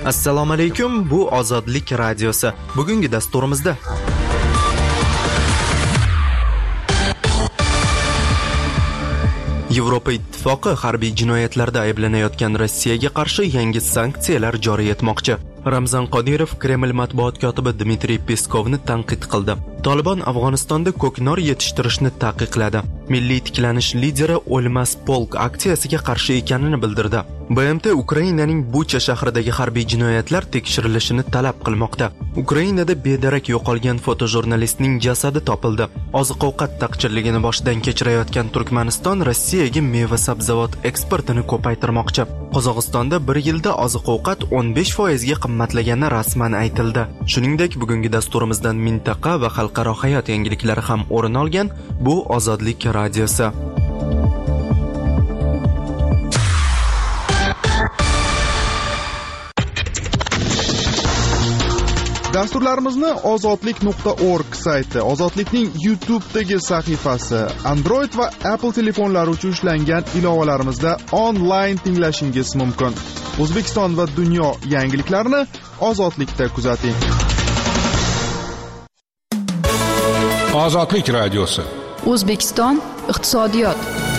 Assalomu alaykum, bu Ozodlik radiosi. Bugungi dasturimizda Yevropa Ittifoqi harbiy jinoyatlarda ayblanayotgan Rossiyaga qarshi yangi sanksiyalar joriy etmoqchi. Ramzan Qodirov Kreml matbuot kotibi Dmitriy Peskovni tanqid qildi. Taliban Afg'onistonda ko'knor yetishtirishni taqiqladi. Milliy tiklanish lideri O'lmas polk aksiyasiga qarshi ekanini bildirdi. BMT Ukrainaning Bucha shahridagi harbiy jinoyatlar tekshirilishini talab qilmoqda. Ukrainada bedarak yo'qolgan fotojurnalistning jasadi topildi. Oziq-ovqat taqchilligini boshidan kechirayotgan Turkmaniston Rossiyaga meva-sabzavot eksportini ko'paytirmoqchi. Qozog'istonda bir yilda oziq-ovqat 15% ga qimmatlagani rasman aytildi. Shuningdek, bugungi dasturimizdan mintaqa va xalqaro hayot yangiliklari ham o'rin olgan. Bu Ozodlik radiosi. Dasturlarimizni ozodlik.org sayti, Ozodlikning YouTube'dagi sahifasi, Android va Apple telefonlari uchun ishlangan ilovalarimizda onlayn tinglashingiz mumkin. O'zbekiston va dunyo yangiliklarini Ozodlikda kuzating. Ozodlik radiosi. O'zbekiston iqtisodiyot.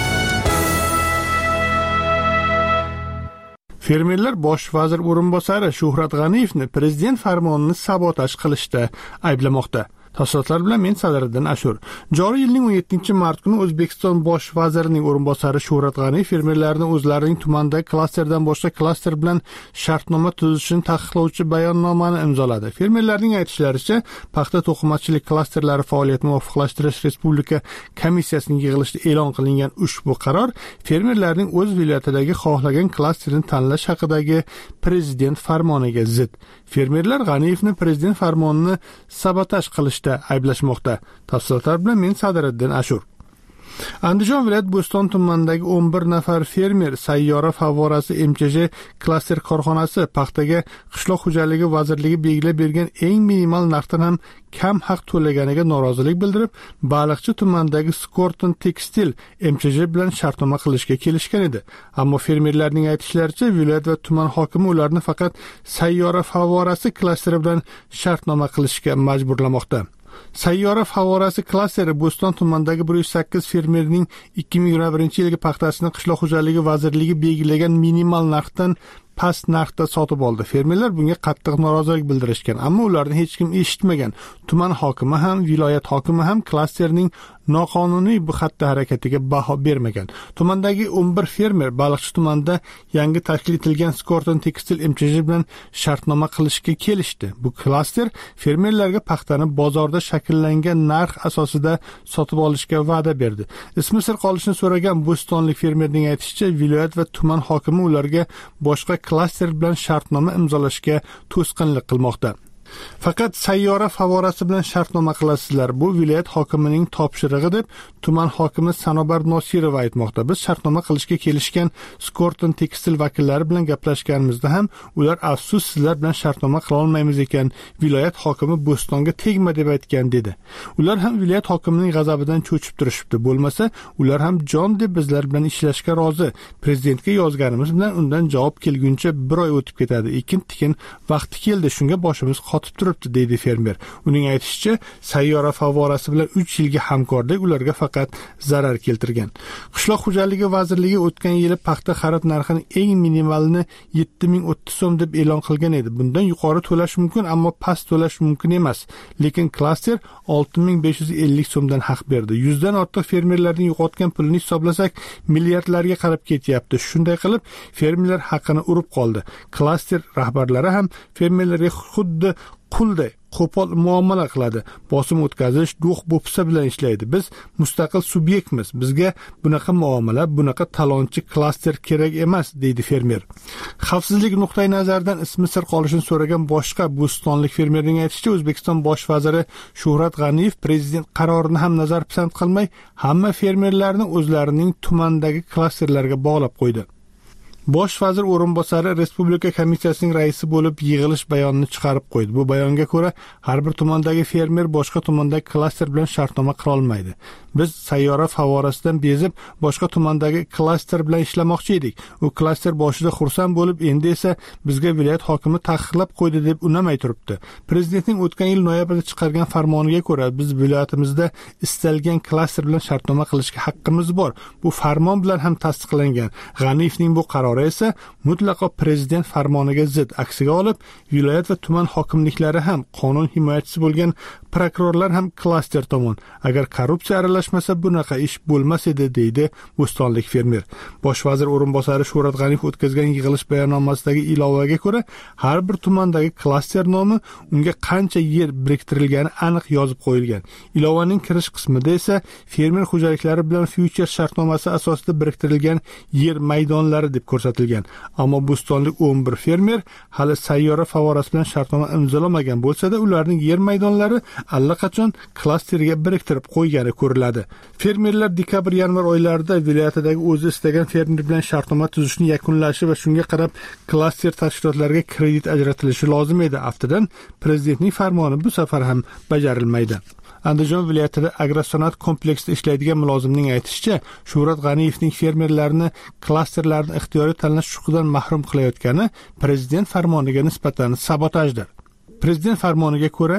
Fermerlar bosh vazir o'rinbosari Shuhrat G'aniyevni prezident farmonini sabotaj qilishda ayblamoqda. Tafsilotlar bilan men Sadiriddin Ashur. Joriy yilning 17-mart kuni O'zbekiston bosh vazirining o'rinbosari Shuhrat G'aniyev fermerlarni o'zlarining tumandagi klasterdan boshqa klaster bilan shartnoma tuzishini taqiqlovchi bayonnomani imzoladi. Fermerlarning aytishlaricha, paxta to'qimachilik klasterlari faoliyatini muvofiqlashtirish respublika komissiyasining yig'ilishida e'lon qilingan ushbu qaror fermerlarning o'z viloyatidagi xohlagan klasterini tanlash haqidagi prezident farmoniga zid. Fermerlar G'aniyevni prezident farmonini sabotaj qilishda ayblashmoqda. Tafsilotlar bilan men Sadiriddin Ashur. Andijon viloyat Bo'ston tumanidagi 11 nafar fermer sayyora favvorasi MCJ klaster korxonasi paxtaga qishloq xo'jaligi vazirligi belgilab bergan eng minimal narxdan ham kam haq to'laganiga norozilik bildirib, Baliqchi tumanidagi Skorton Tekstil MCJ bilan shartnoma qilishga kelishgan edi. Ammo fermerlarning aytishlaricha, viloyat va tuman hokimi ularni faqat sayyora favvorasi klasteri bilan shartnoma qilishga majburlamoqda. Sayyora favorasi klasteri Bo'ston tumanidagi 108 fermerning 2021-yilgi paxtasini qishloq xo'jaligi vazirligi belgilagan minimal narxdan past narxda sotib oldi. Fermerlar bunga qattiq norozilik bildirishgan, ammo ularni hech kim eshitmagan. Tuman hokimi ham, viloyat hokimi ham klasterning noqonuniy bu xatti harakatiga baho bermagan. Tumandagi 11 fermer Baliqchi tumanida yangi tashkil etilgan Skorton Tekstil MCJ bilan shartnoma qilishga kelishdi. Bu klaster fermerlarga paxtani bozorda shakllangan narx asosida sotib olishga va'da berdi. Ismi sir qolishini so'ragan bo'stonlik fermerning aytishicha, viloyat va tuman hokimi ularga boshqa klaster bilan shartnoma imzolashga to'sqinlik qilmoqda. Faqat sayyora favorasi bilan shartnoma qilasizlar. Bu viloyat hokimining topshirig'i deb tuman hokimi Sanobar Nosirova aytmoqda. Biz shartnoma qilishga kelishgan Skorton Tekstil vakillari bilan gaplashganimizda ham ular afsus sizlar bilan shartnoma qila olmaymiz ekan. Viloyat hokimi Bo'stonga tegma deb aytgan dedi. Ular ham viloyat hokimining g'azabidan cho'chib turishibdi. Bo'lmasa, ular ham jon deb bizlar bilan ishlashga rozi. Prezidentga yozganimiz bilan undan javob kelguncha bir oy o'tib ketadi. Ekin-tikin vaqti keldi. Shunga boshimiz qotib turibdi, deydi fermer. Uning aytishicha, sayyora favorasi bilan 3 yilga hamkorlik ularga faqat zarar keltirgan. Qishloq xo'jaligi vazirligi o'tgan yili paxta xarid narxining eng minimalini 7030 so'm deb e'lon qilgan edi. Bundan yuqori to'lash mumkin, ammo past to'lash mumkin emas. Lekin klaster 6550 so'mdan haq berdi. 100 dan ortiq fermerlarning yo'qotgan pulini hisoblasak, milliardlarga qarab ketyapti. Shunday qilib, fermerlar haqini urib qoldi. Klaster rahbarlari ham fermerlarga xuddi qulday qo'pol muomala qiladi. Bosim o'tkazish, do'q bo'psa bilan ishlaydi. Biz mustaqil subyektmiz. Bizga bunaqa muomala, bunaqa talonchi klaster kerak emas, deydi fermer. Xavfsizlik nuqtai nazaridan ismi sir qolishini so'ragan boshqa bo'stonlik fermerning aytishicha, O'zbekiston bosh vaziri Shuhrat G'aniyev prezident qarorini ham nazarpisand qilmay, hamma fermerlarni o'zlarining tumandagi klasterlarga bog'lab qo'ydi. Bosh vazir o'rinbosari Respublika komissiyasining raisi bo'lib yig'ilish bayonini chiqarib qo'ydi. Bu bayonga ko'ra, har bir tumandagi fermer boshqa tumandagi klaster bilan shartnoma qila olmaydi. Biz sayyora favorasidan bezib, boshqa tumandagi klaster bilan ishlamoqchi edik. U klaster boshida xursand bo'lib, endi esa bizga viloyat hokimi taqiqlab qo'ydi deb unamay turibdi. Prezidentning o'tgan yil noyabrda chiqargan farmoniga ko'ra, biz viloyatimizda istalgan klaster bilan shartnoma qilishga haqqimiz bor. Bu farmon bilan ham tasdiqlangan. G'aniyevning bu qarori esa mutlaqo prezident farmoniga zid. Aksiga olib, viloyat va tuman hokimliklari ham qonun himoyachisi bo'lgan prokurorlar ham klaster tomon. Agar korrupsiya aralashmasa bunaqa ish bo'lmas edi, deydi bo'stonlik fermer. Bosh vazir o'rinbosari Shuhrat G'aniyev o'tkazgan yig'ilish bayonnomasidagi ilovaga ko'ra, har bir tumandagi klaster nomi, unga qancha yer biriktirilgani aniq yozib qo'yilgan. Ilovaning kirish qismida esa fermer xo'jaliklari bilan future shartnomasi asosida biriktirilgan yer maydonlari deb ko'rsatilgan. Ammo bo'stonlik 11 fermer hali sayyora favorasi bilan shartnoma imzolamagan bo'lsa-da, ularning yer maydonlari allaqachon klasterga biriktirib qo'ygani ko'riladi. Fermerlar dekabr-yanvar oylarida viloyatidagi o'zi istagan fermer bilan shartnoma tuzishni yakunlashi va shunga qarab klaster tashkilotlariga kredit ajratilishi lozim edi. Aftidan prezidentning farmoni bu safar ham bajarilmaydi. Andijon viloyatida agrosanoat kompleksida ishlaydigan mulozimning aytishicha, Shuhrat G'aniyevning fermerlarni klasterlarni ixtiyoriy tanlash huquqidan mahrum qilayotgani prezident farmoniga nisbatan sabotajdir. Prezident farmoniga ko'ra,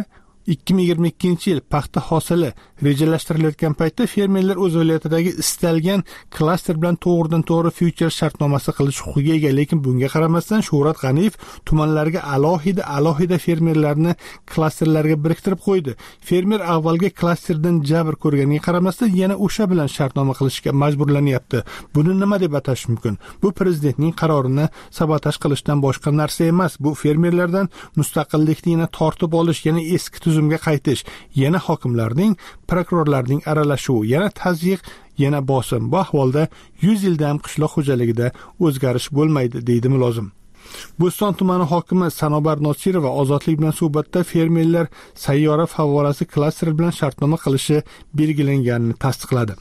2022-yil paxta hosili rejalashtirilayotgan paytda fermerlar o'z viloyatidagi istalgan klaster bilan to'g'ridan-to'g'ri future shartnomasi qilish huquqiga ega, lekin bunga qaramasdan Shuhrat G'aniyev tumanlarga alohida fermerlarni klasterlarga biriktirib qo'ydi. Fermer avvalgi klasterdan jabr ko'rganiga qaramasdan yana o'sha bilan shartnoma qilishga majburlanyapti. Buni nima deb atash mumkin? Bu prezidentning qarorini sabotaj qilishdan boshqa narsa emas. Bu fermerlardan mustaqillikni yana tortib olish, yana eski tuzumga qaytish, yana hokimlarning, prokurorlarning aralashuvi, yana tazyiq, yana bosim. Bu ahvolda 100 yilda ham qishloq xo'jaligida o'zgarish bo'lmaydi, deydi mulozim. Bo'ston tumani hokimi Sanobar Nosirova Ozodlik bilan suhbatda fermerlar sayyora favorasi klaster bilan shartnoma qilishi belgilanganini tasdiqladi.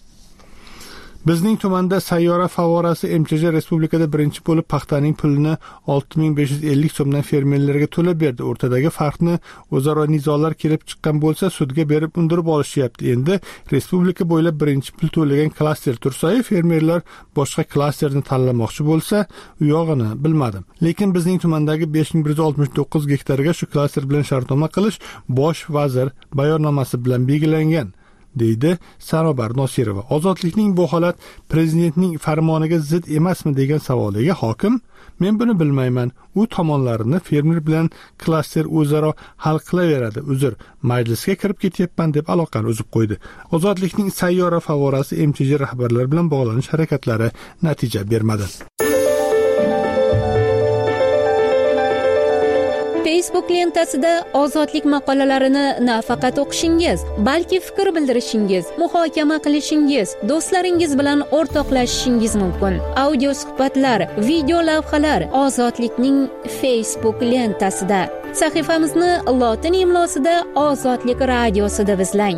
Bizning tumanda sayyora favorasi MCJ respublikada birinchi bo'lib paxtaning pulini 6550 so'mdan fermerlarga to'lab berdi. O'rtadagi farqni o'zaro nizolar kelib chiqqan bo'lsa, sudga berib undirib olishyapti. Endi respublika bo'ylab birinchi pul to'lagan klaster tursa, fermerlar boshqa klasterni tanlamoqchi bo'lsa, u yog'ini bilmadim. Lekin bizning tumandagi 5169 gektarga shu klaster bilan shartnoma qilish bosh vazir bayonnomasi bilan belgilangan, deydi Sanobar Nosirova. Ozodlikning bu holat prezidentning farmoniga zid emasmi degan savoliga hokim, men buni bilmayman. U tomonlarini fermer bilan klaster o'zaro hal qilaveradi. Uzr, majlisga kirib ketyapman deb aloqani uzib qo'ydi. Ozodlikning sayyora favorasi MCJ rahbarlari bilan bog'lanish harakatlari natija bermadi. Facebook lentasida ozodlik maqolalarini nafaqat o'qishingiz, balki fikr bildirishingiz, muhokama qilishingiz, do'stlaringiz bilan o'rtoqlashishingiz mumkin. Audio suhbatlar, video lavhalar ozodlikning Facebook lentasida. Sahifamizni lotin imlosida Ozodlik radiosida izlang.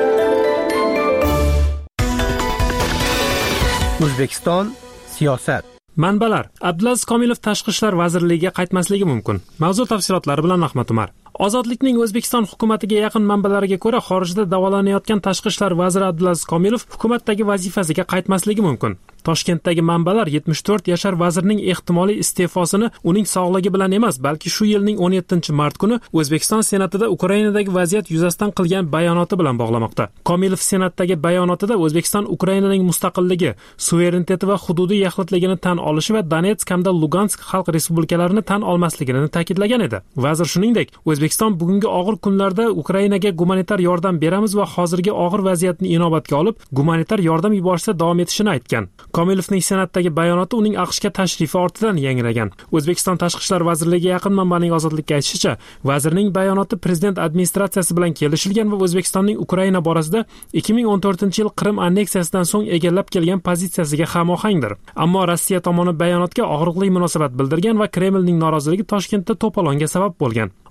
O'zbekiston siyosat. Manbalar: Abdulaziz Komilov Tashqi ishlar vazirligiga qaytmasligi mumkin. Mavzu tafsilotlari bilan Ahmad Umar. Ozodlikning O'zbekiston hukumatiga yaqin manbalariga ko'ra, xorijda davolanayotgan Tashqi ishlar vaziri Abdulaziz Komilov hukumatdagi vazifasiga qaytmasligi mumkin. Toshkentdagi manbalar 74 yashar vazirning ehtimoliy iste'fosini uning sog'ligi bilan emas, balki shu yilning 17-mart kuni O'zbekiston Senatida Ukrainadagi vaziyat yuzasidan qilgan bayonoti bilan bog'lamoqda. Komilov Senatdagi bayonotida O'zbekiston Ukrainaning mustaqilligi, suvereniteti va hududiy yaxlitligini tan olishi va Donetsk hamda Lugansk xalq respublikalarini tan olmasligini ta'kidlagan edi. Vazir shuningdek, O'zbekiston bugungi og'ir kunlarda Ukrainaga gumanitar yordam beramiz va hozirgi og'ir vaziyatni inobatga olib, gumanitar yordam yuborishda davom etishini aytgan. Komilovning Senatdagi bayonoti uning AQShga tashrifi ortidan yangragan. O'zbekiston Tashqi ishlar vazirligiga yaqin manbaning Ozodlikka aytishicha, vazirning bayonoti prezident administratsiyasi bilan kelishilgan va O'zbekistonning Ukraina borasida 2014-yil Qrim anneksiyasidan so'ng egallab kelgan pozitsiyasiga hamohangdir. Ammo Rossiya tomoni bayonotga og'riqli munosabat bildirgan va Kremlning noroziligi Toshkentda to'polonga sabab bo'lgan.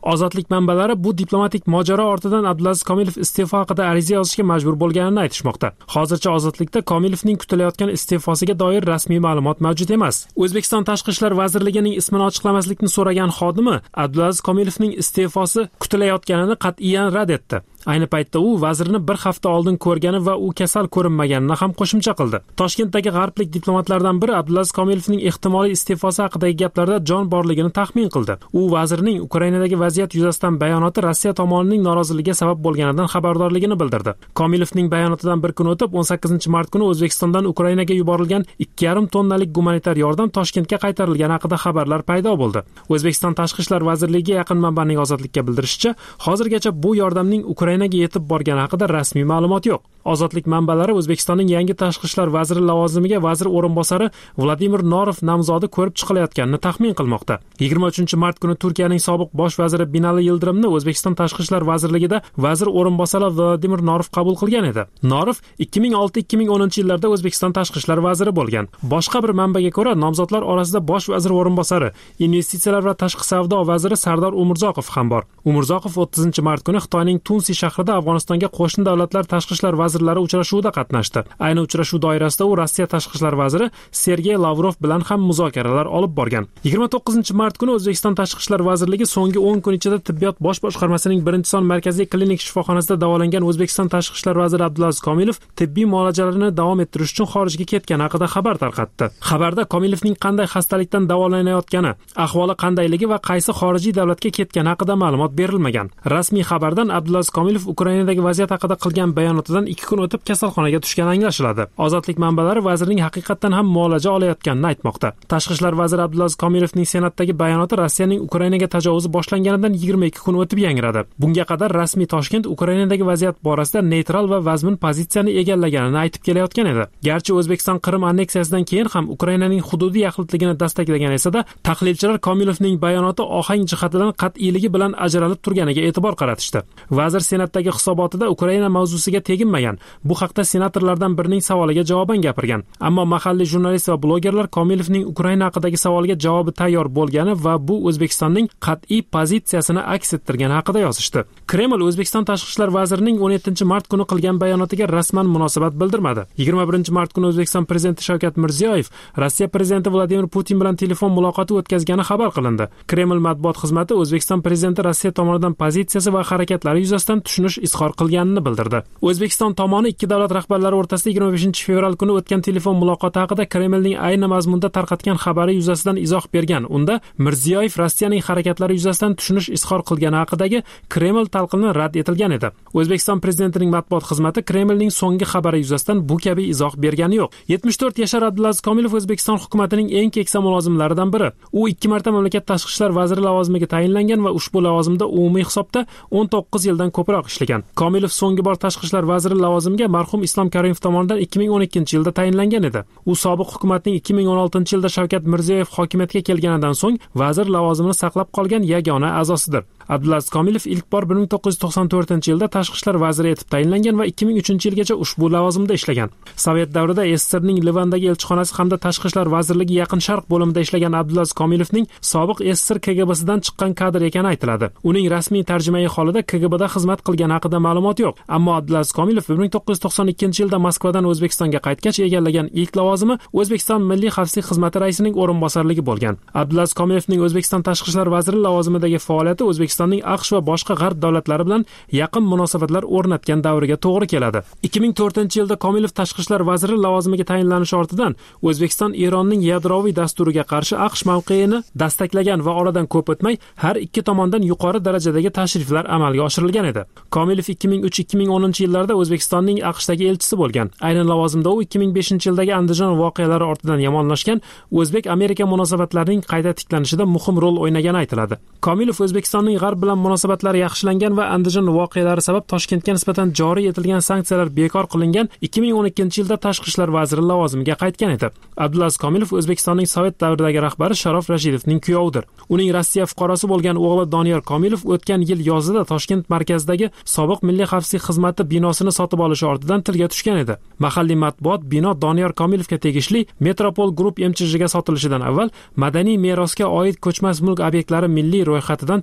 Ozodlik manbalari bu diplomatik mojaro ortidan Abdulaziz Komilov iste'fo haqida ariza yozishga majbur bo'lganini aytishmoqda. Hozircha ozodlikda Komilovning kutilayotgan iste'fosiga doir rasmiy ma'lumot mavjud emas. O'zbekiston Tashqi ishlar vazirligining ismini ochiqlamaslikni so'ragan xodimi Abdulaziz Komilovning iste'fosi kutilayotganini qat'iyan rad etdi. Ayni paytda u vazirni bir hafta oldin ko'rgani va u kasal ko'rinmaganini ham qo'shimcha qildi. Toshkentdagi g'arblik diplomatlardan biri Abdulaziz Komilovning ehtimoliy iste'fosi haqidagi gaplarda jon borligini taxmin qildi. U vazirning Ukrainadagi vaziyat yuzasidan bayonoti Rossiya tomonining noroziligiga sabab bo'lganidan xabardorligini bildirdi. Komilovning bayonotidan bir kun o'tib 18-mart kuni O'zbekistondan Ukrainaga yuborilgan 2,5 tonnalik gumanitar yordam Toshkentga qaytarilgani haqida xabarlar paydo bo'ldi. O'zbekiston Tashqi ishlar vazirligiga yaqin manbaning Ozodlikka bildirishicha, hozirgacha bu yordamning Ukrainaga yetib borgani haqida rasmiy ma'lumot yo'q. Ozodlik manbalari O'zbekistonning yangi tashqi ishlar vaziri lavozimiga vazir o'rinbosari Vladimir Norov nomzodi ko'rib chiqilayotganini taxmin qilmoqda. 23-mart kuni Turkiyaning sobiq bosh vaziri Binali Yildirimni O'zbekiston Tashqi ishlar vazirligida vazir o'rinbosari Vladimir Norov qabul qilgan edi. Norov 2006-2010 yillarda O'zbekiston Tashqi ishlar vaziri bo'lgan. Boshqa bir manbaga ko'ra, nomzodlar orasida bosh vazir o'rinbosari, investitsiyalar va tashqi savdo vaziri Sardor Umurzoqov ham bor. Umurzoqov 30-mart kuni Xitoyning Tunsi shahrida Afg'onistonga qo'shni davlatlar tashqi ishlar vazirlari uchrashuvida qatnashdi. Ayni uchrashuv doirasida u Rossiya tashqi ishlar vaziri Sergey Lavrov bilan ham muzokaralar olib borgan. 29-mart kuni O'zbekiston Tashqi ishlar vazirligi so'nggi 10 kun ichida tibbiyot bosh boshqarmasining 1-son markaziy klinik shifoxonasida davolangan O'zbekiston Tashqi ishlar vaziri Abdulaziz Komilov tibbiy muolajalarini davom ettirish uchun xorijga ketgani haqida xabar tarqatdi. Xabarda Komilovning qanday xastalikdan davolanayotgani, ahvoli qandayligi va qaysi xorijiy davlatga ketgani haqida ma'lumot berilmagan. Rasmiy xabardan Abdulaziz Komilov Ukrainadagi vaziyat haqida qilgan bayonotidan 2 kun o'tib kasalxonaga tushgani anglashiladi. Ozodlik manbalari vazirning haqiqatan ham muolaja olayotganini aytmoqda. Tashqi ishlar vaziri Abdulaziz Komilovning Senatdagi bayonoti Rossiyaning Ukrainaga tajovuzi boshlanganidan 22 kun o'tib yangradi. Bunga qadar rasmiy Toshkent Ukrainadagi vaziyat borasida neytral va vazmin pozitsiyani egallaganini aytib kelayotgan edi. Garchi O'zbekiston Qrim anneksiyasidan keyin ham Ukrainaning hududiy yaxlitligini dastaklagan esa-da, tahlilchilar Komilovning bayonoti ohang jihatidan qat'iyligi bilan ajralib turganiga e'tibor qaratishdi. Vazir Senatdagi hisobotida Ukraina mavzusiga teginmagan. Bu haqda senatorlardan birining savoliga javoban gapirgan. Ammo mahalliy jurnalist va blogerlar Komilovning Ukraina haqidagi savoliga javobi tayyor bo'lgani va bu O'zbekistonning qat'iy pozitsiyasini aks ettirgani haqida yozishdi. Kreml O'zbekiston Tashqi ishlar vazirining 17-mart kuni qilgan bayonotiga rasman munosabat bildirmadi. 21-mart kuni O'zbekiston prezidenti Shavkat Mirziyoyev Rossiya prezidenti Vladimir Putin bilan telefon muloqoti o'tkazgani xabar qilindi. Kreml matbuot xizmati O'zbekiston prezidenti Rossiya tomonidan pozitsiyasi va harakatlari yuzasidan tushunish izhor qilganini bildirdi. O'zbekiston tomoni ikki davlat rahbarlari o'rtasida 25-fevral kuni o'tgan telefon muloqoti haqida Kremlning ayni mazmunda tarqatgan xabari yuzasidan izoh bergan. Unda Mirziyoyev Rossiyaning harakatlari yuzasidan tushunish izhor qilgani haqidagi Kreml talqini rad etilgan edi. O'zbekiston prezidentining matbuot xizmati Kremlning so'nggi xabari yuzasidan bu kabi izoh bergani yo'q. 74 yashar Abdulaziz Komilov O'zbekiston hukumatining eng keksa mulozimlaridan biri. U 2 marta mamlakat tashqi ishlar vaziri lavozimiga tayinlangan va ushbu lavozimda umumiy hisobda 19 yildan ko'proq ishlagan. Komilov so'nggi bor tashqi ishlar vaziri lavozimiga marhum Islom Karimov tomonidan 2012-yilda tayinlangan edi. U sobiq hukumatning 2016-yilda Shavkat Mirziyoyev hokimiyatga kelganidan so'ng vazir lavozimini saqlab qolgan yagona a'zosidir. Abdulaziz Komilov ilk bor 1994-yilda tashqi ishlar vaziri etib tayinlangan va 2003-yilgacha ushbu lavozimda ishlagan. Sovet davrida SSRning Livandagi elchixonasi hamda tashqi ishlar vazirligi Yaqin Sharq bo'limida ishlagan Abdulaziz Komilovning sobiq SSR KGBsidan chiqqan kadr ekani aytiladi. Uning rasmiy tarjimai holida KGBda xizmat qilgani haqida ma'lumot yo'q. Ammo Abdulaziz Komilov 1992-yilda Moskvadan O'zbekistonga qaytgach egallagan ilk lavozimi O'zbekiston Milliy xavfsizlik xizmati raisining o'rinbosarligi bo'lgan. Abdulaziz Komilovning O'zbekiston tashqi ishlar vaziri lavozimidagi faoliyati O'zbekistonning AQSh va boshqa g'arb davlatlari bilan yaqin munosabatlar o'rnatgan davriga to'g'ri keladi. 2004-yilda Komilov tashqi ishlar vaziri lavozimiga tayinlanishi ortidan O'zbekiston Eronning yadroviy dasturiga qarshi AQSh mavqeini dastaklagan va oradan ko'p o'tmay har ikki tomondan yuqori darajadagi tashriflar amalga oshirilgan edi. Komilov 2003-2010 yillarda O'zbekistonning AQShdagi elchisi bo'lgan. Aynan lavozimda u 2005-yildagi Andijon voqealari ortidan yomonlashgan O'zbek-Amerika munosabatlarining qayta tiklanishida muhim rol o'ynagani aytiladi. Komilov O'zbekistonning g'arb bilan munosabatlari yaxshilangan va Andijon voqealari sabab Toshkentga nisbatan joriy etilgan sanksiyalar bekor qilingan 2012-yilda tashqi ishlar vaziri lavozimiga qaytgan edi. Abdulaziz Komilov O'zbekistonning Sovet davridagi rahbari Sharof Rashidovning kuyovidir. Uning Rossiya fuqarosi bo'lgan o'g'li Doniyor Komilov o'tgan yil yozida Toshkent markazidagi sobiq Milliy xavfsizlik xizmati binosini sotib olishi ortidan tilga tushgan edi. Mahalliy matbuot bino Doniyor Komilovga tegishli Metropol Group MCHga sotilishidan avval madaniy merosga oid ko'chmas mulk obyektlari milliy ro'yxatidan chiqarilgan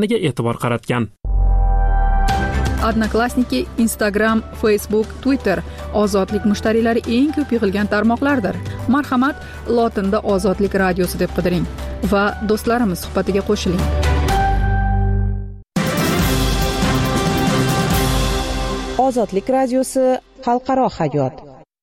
ekaniga e'tibor qaratgan. Odnoklassniki, Instagram, Facebook, Twitter ozodlik mushtariylari eng ko'p yig'ilgan tarmoqlardir. Marhamat, lotinda Ozodlik radiosi deb qidiring va do'stlarimiz suhbatiga qo'shiling. Ozodlik radiosi xalqaro hayot.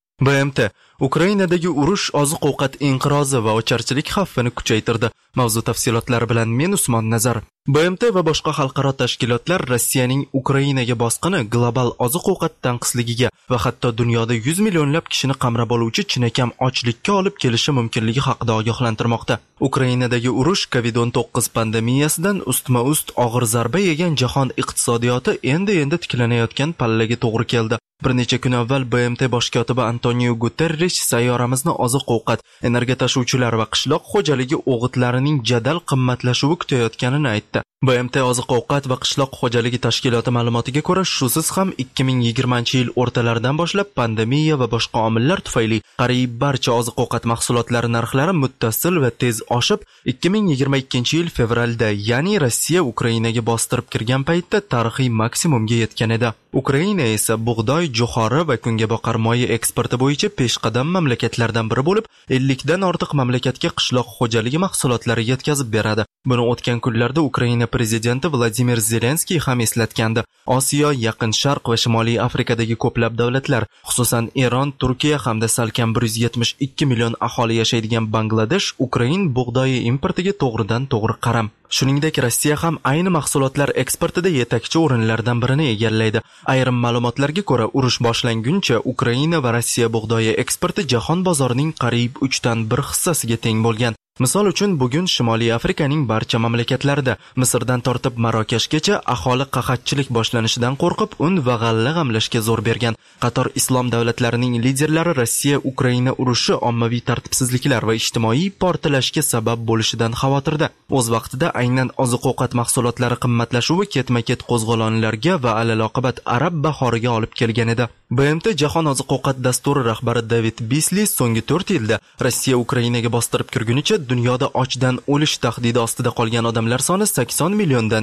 BMT Ukrainadagi urush, oziq-ovqat inqirozi va ocharchilik xavfini kuchaytirdi. Mavzu tafsilotlari bilan men Usmon Nazar. BMT va boshqa xalqaro tashkilotlar Rossiyaning Ukrainaga bosqini global oziq-ovqat tanqisligiga va hatto dunyoda 100 millionlab kishini qamrab oluvchi chinakam ochlikka olib kelishi mumkinligi haqida ogohlantirmoqda. Ukrainadagi urush COVID-19 pandemiyasidan ustma-ust og'ir zarba yegan jahon iqtisodiyoti endi tiklanayotgan pallaga to'g'ri keldi. Bir necha kun avval BMT bosh kotibi Antonio Guterres sayyoramizni oziq-ovqat, energiya tashuvchilar va qishloq xo'jaligi o'g'itlarining jadal qimmatlashuvi kutayotganini aytdi. BMT oziq-ovqat va qishloq xo'jaligi tashkiloti ma'lumotiga ko'ra, shusiz ham 2020-yil o'rtalaridan boshlab pandemiya va boshqa omillar tufayli qariyb barcha oziq-ovqat mahsulotlari narxlari muttasil va tez oshib, 2022-yil fevralda, ya'ni Rossiya Ukrainaga bostirib kirgan paytda tarixiy maksimumga yetgan edi. Ukraina esa bug'doy, jo'xori va kungaboqar moyi eksporti bo'yicha peshqadam mamlakatlardan biri bo'lib, 50 dan ortiq mamlakatga qishloq xo'jaligi mahsulotlari yetkazib beradi. Buni o'tgan kunlarda Ukraina prezidenti Vladimir Zelenskiy ham eslatgandi. Osiyo, Yaqin Sharq va Shimoliy Afrikadagi ko'plab davlatlar, xususan Eron, Turkiya hamda salkam 172 million aholi yashaydigan Bangladesh Ukrain bug'doyi importiga to'g'ridan-to'g'ri qaram. Shuningdek, Rossiya ham ayni mahsulotlar eksportida yetakchi o'rinlardan birini egallaydi. Ayrim ma'lumotlarga ko'ra, urush boshlanguncha Ukraina va Rossiya bug'doyi eksporti jahon bozorining qariyb 3 dan 1 hissasiga teng bo'lgan. Misol uchun, bugun Shimoliy Afrikaning barcha mamlakatlarida, Misrdan tortib Marokashgacha aholi qahatchilik boshlanishidan qo'rqib, un va g'alla g'amlashga zo'r bergan. Qator islom davlatlarining liderlari Rossiya-Ukraina urushi ommaviy tartibsizliklar va ijtimoiy portlashga sabab bo'lishidan xavotirda. O'z vaqtida aynan oziq-ovqat mahsulotlari qimmatlashuvi ketma-ket qo'zg'olonlarga va alaloqibat arab bahoriga olib kelgan edi. BMT Jahon oziq-ovqat dasturi rahbari David Beasley so'nggi 4 yilda Rossiya Ukrainaga bostirib kirgunicha dunyoda ochdan o'lish tahdidi ostida qolgan odamlar soni 80 milliondan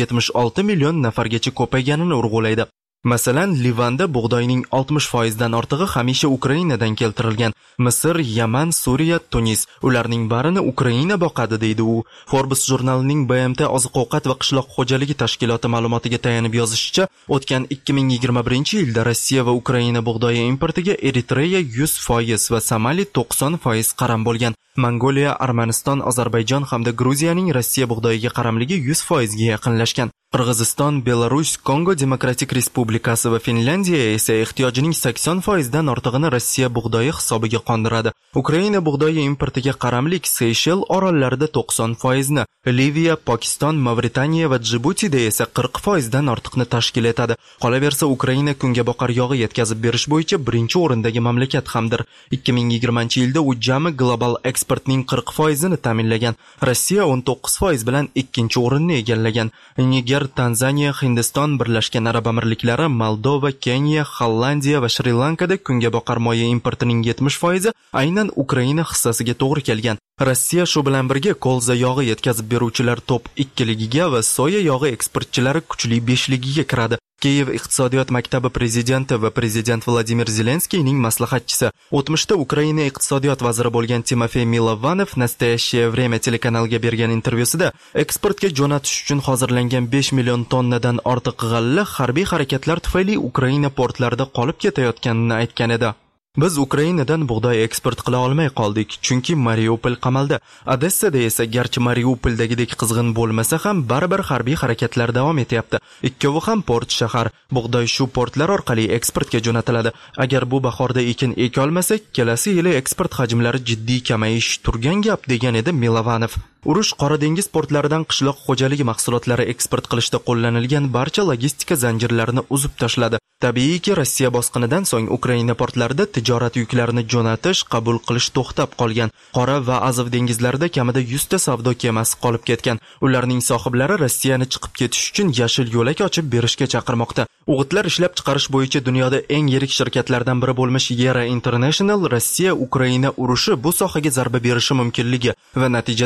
276 million nafargacha ko'payganini urg'ulaydi. Masalan, Livanda bug'doyning 60% dan ortig'i hamisha Ukrainadan keltirilgan. Misr, Yaman, Suriya, Tunis, ularning barini Ukraina boqadi, deydi u. Forbes jurnalining BMT oziq-ovqat va qishloq xo'jaligi tashkiloti ma'lumotiga tayanib yozishicha, o'tgan 2021-yilda Rossiya va Ukraina bug'doyi importiga Eritreya 100% va Somali 90% qaram bo'lgan. Mongoliya, Armaniston, Ozarbayjon hamda Gruziyaning Rossiya bug'doyiga qaramligi 100% ga yaqinlashgan. Qirg'iziston, Belarus, Kongo Demokratik Respublikasi va Finlandiya esa ehtiyojining 80% dan ortig'ini Rossiya bug'doyi hisobiga qondiradi. Ukraina bug'doyi importiga qaramlik Seyshel orollarida 90% ni, Liviya, Pokiston, Mavritaniya va Djibutida esa 40% dan ortiqni tashkil etadi. Qolaversa, Ukraina kungaboqar yog'i yetkazib berish bo'yicha birinchi o'rindagi mamlakat hamdir. 2020-yilda u jami global eksportning 40% ni ta'minlagan. Rossiya 19% bilan ikkinchi o'rinni egallagan. Niger, Tanzaniya, Hindiston, Birlashgan Arab Amirliklari, Moldova, Keniya, Hollandiya va Shri-Lankada kungaboqar moyi importining 70% aynan Ukraina hissasiga to'g'ri kelgan. Rossiya shu bilan birga kolza yog'i yetkazib beruvchilar top 2ligiga va soya yog'i eksportchilari kuchli 5ligiga kiradi. Kiyev iqtisodiyot maktabi prezidenti va prezident Vladimir Zelenskiyning maslahatchisi, o'tmishda Ukraina iqtisodiyot vaziri bo'lgan Timofey Milovanov Nastoящее время telekanaliga bergan intervyusida eksportga jo'natish uchun hozirlangan 5 million tonnadan ortiq g'alla harbiy harakatlar tufayli Ukraina portlarida qolib ketayotganini aytgan edi. Biz Ukrainadan bug'doy eksport qila olmay qoldik, chunki Mariupol qamaldi. Odessada esa garchi Mariupoldagidek qizg'in bo'lmasa ham baribir harbiy harakatlar davom etyapti. Ikkovi ham port shahar. Bug'doy shu portlar orqali eksportga jo'natiladi. Agar bu bahorda ekin eka olmasak, kelasi yili eksport hajmlari jiddiy kamayish turgan gap, degan edi Milovanov. Urush Qora dengiz portlaridan qishloq xo'jaligi mahsulotlari eksport qilishda qo'llanilgan barcha logistika zanjirlarini uzib tashladi. Tabiiyki, Rossiya bosqinidan so'ng Ukraina portlarida tijorat yuklarini jo'natish, qabul qilish to'xtab qolgan. Qora va Azov dengizlarida kamida 100 ta savdo kemasi qolib ketgan. Ularning sohiblari Rossiyani chiqib ketish uchun yashil yo'lak ochib berishga chaqirmoqda. O'g'itlar ishlab chiqarish bo'yicha dunyoda eng yirik shirkatlardan biri bo'lmish Yara International Rossiya-Ukraina urushi bu sohaga zarba berishi mumkinligi va natijada oziq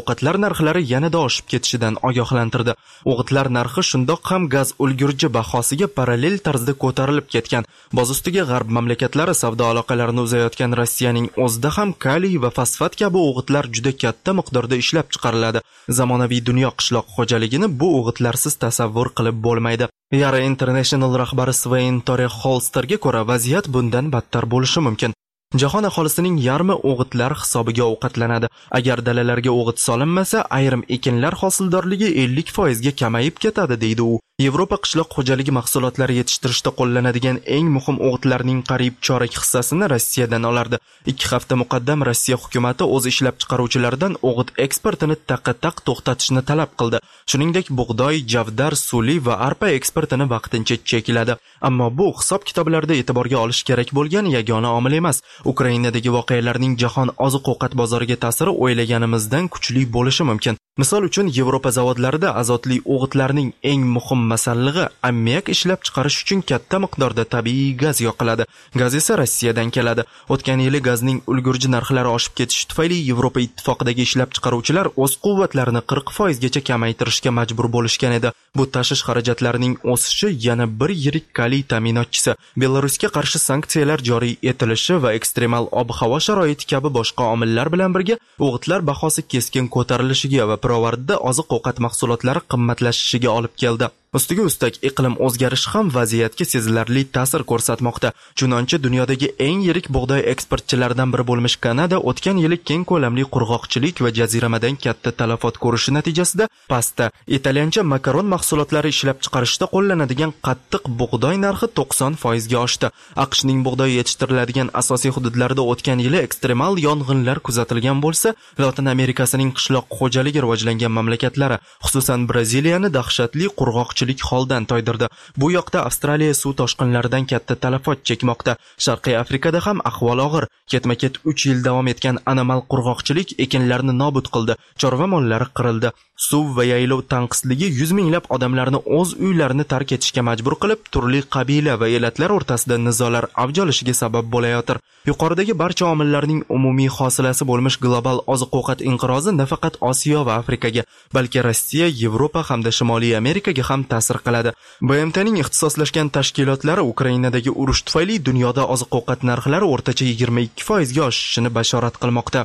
ovqatlar narxlari yanada oshib ketishidan ogohlantirdi. O'g'itlar narxi shundoq ham gaz ulgurji bahosiga parallel tarzda ko'tarilib ketgan. Boz ustiga g'arb mamlakatlari savdo aloqalarini uzayotgan Rossiyaning o'zida ham kaliy va fosfat kabi o'g'itlar juda katta miqdorda ishlab chiqariladi. Zamonaviy dunyo qishloq xo'jaligini bu o'g'itlarsiz tasavvur qilib bo'lmaydi. Yara International rahbari Svein Tore Holsterga ko'ra, vaziyat bundan battar bo'lishi mumkin. Jahon aholisining yarmi o'g'itlar hisobiga ovqatlanadi. Agar dalalarga o'g'it solinmasa, ayrim ekinlar hosildorligi 50% ga kamayib ketadi, deydi u. Yevropa qishloq xo'jaligi mahsulotlari yetishtirishda qo'llanadigan eng muhim o'g'itlarning qariyb chorak hissasini Rossiyadan olardi. 2 hafta muqaddam Rossiya hukumatı o'z ishlab chiqaruvchilaridan o'g'it eksportini taqqa-taq to'xtatishni talab qildi. Shuningdek, bug'doy, javdar, suli va arpa eksportini vaqtincha chekladi. Ammo bu hisob-kitoblarda e'tiborga olish kerak bo'lgan yagona omil emas. Ukrainadagi voqealarning jahon oziq-ovqat bozoriga ta'siri o'ylaganimizdan kuchli bo'lishi mumkin. Misol uchun, Yevropa zavodlarida azotli o'g'itlarning eng muhim masallig'i ammiak ishlab chiqarish uchun katta miqdorda tabiiy gaz yoqiladi. Gaz esa Rossiyadan keladi. O'tgan yili gazning ulgurji narxlari oshib ketishi tufayli Yevropa ittifoqidagi ishlab chiqaruvchilar o'z quvvatlarini 40% gacha kamaytirishga majbur bo'lishgan edi. Bu tashish xarajatlarining o'sishi yana bir yirik kaliy ta'minotchisi. Belarusga qarshi sanksiyalar joriy etilishi va ekstremal ob-havo sharoiti kabi boshqa omillar bilan birga o'g'itlar bahosi keskin ko'tarilishiga va pirovardida oziq-ovqat mahsulotlari qimmatlashishiga olib keldi. Ustiga ustak iqlim o'zgarishi ham vaziyatga sezilarli ta'sir ko'rsatmoqda. Chunonchi dunyodagi eng yirik bug'doy eksportchilaridan biri bo'lmish Kanada o'tgan yili keng ko'lamli qurg'oqchilik va jaziramadan katta talafot ko'rishi natijasida pasta, italyancha makaron mahsulotlari ishlab chiqarishda qo'llanadigan qattiq bug'doy narxi 90% ga oshdi. AQShning bug'doy yetishtiriladigan asosiy hududlarida o'tgan yili ekstremal yong'inlar kuzatilgan bo'lsa, Lotin Amerikasining qishloq xo'jaligi rivojlangan mamlakatlari, xususan Braziliyani dahshatli qurg'oqchilik holdan toydirdi. Bu yoqda Avstraliya suv toshqinlaridan katta talafot chekmoqda. Sharqiy Afrikada ham ahvol og'ir. Ketma-ket 3 yil davom etgan anomal qurg'oqchilik ekinlarni nobud qildi. Chorva mollari qirildi. Suv va yaylov tanqisligi 100 minglab odamlarni o'z uylarini tark etishga majbur qilib, turli qabila va elatlar o'rtasida nizolar avj olishiga sabab bo'layotir. Yuqoridagi barcha omillarning umumiy hosilasi bo'lmish global oziq-ovqat inqirozi nafaqat Osiyo va Afrikaga, balki Rossiya, Yevropa hamda Shimoliy Amerikaga ham ta'sir qiladi. BMTning ixtisoslashgan tashkilotlari Ukrainadagi urush tufayli dunyoda oziq-ovqat narxlari o'rtacha 22% ga oshishini bashorat qilmoqda.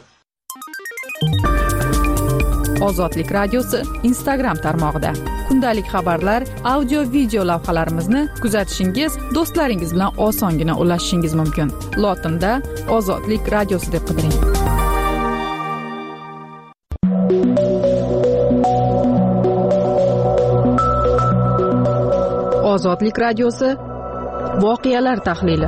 Ozodlik radiosi Instagram tarmog'ida kundalik xabarlar, audio-video lavhalarimizni kuzatishingiz, do'stlaringiz bilan osongina ulashishingiz mumkin. Lotinda Ozodlik radiosi deb qidiring. Ozodlik radiosi voqealar tahlili.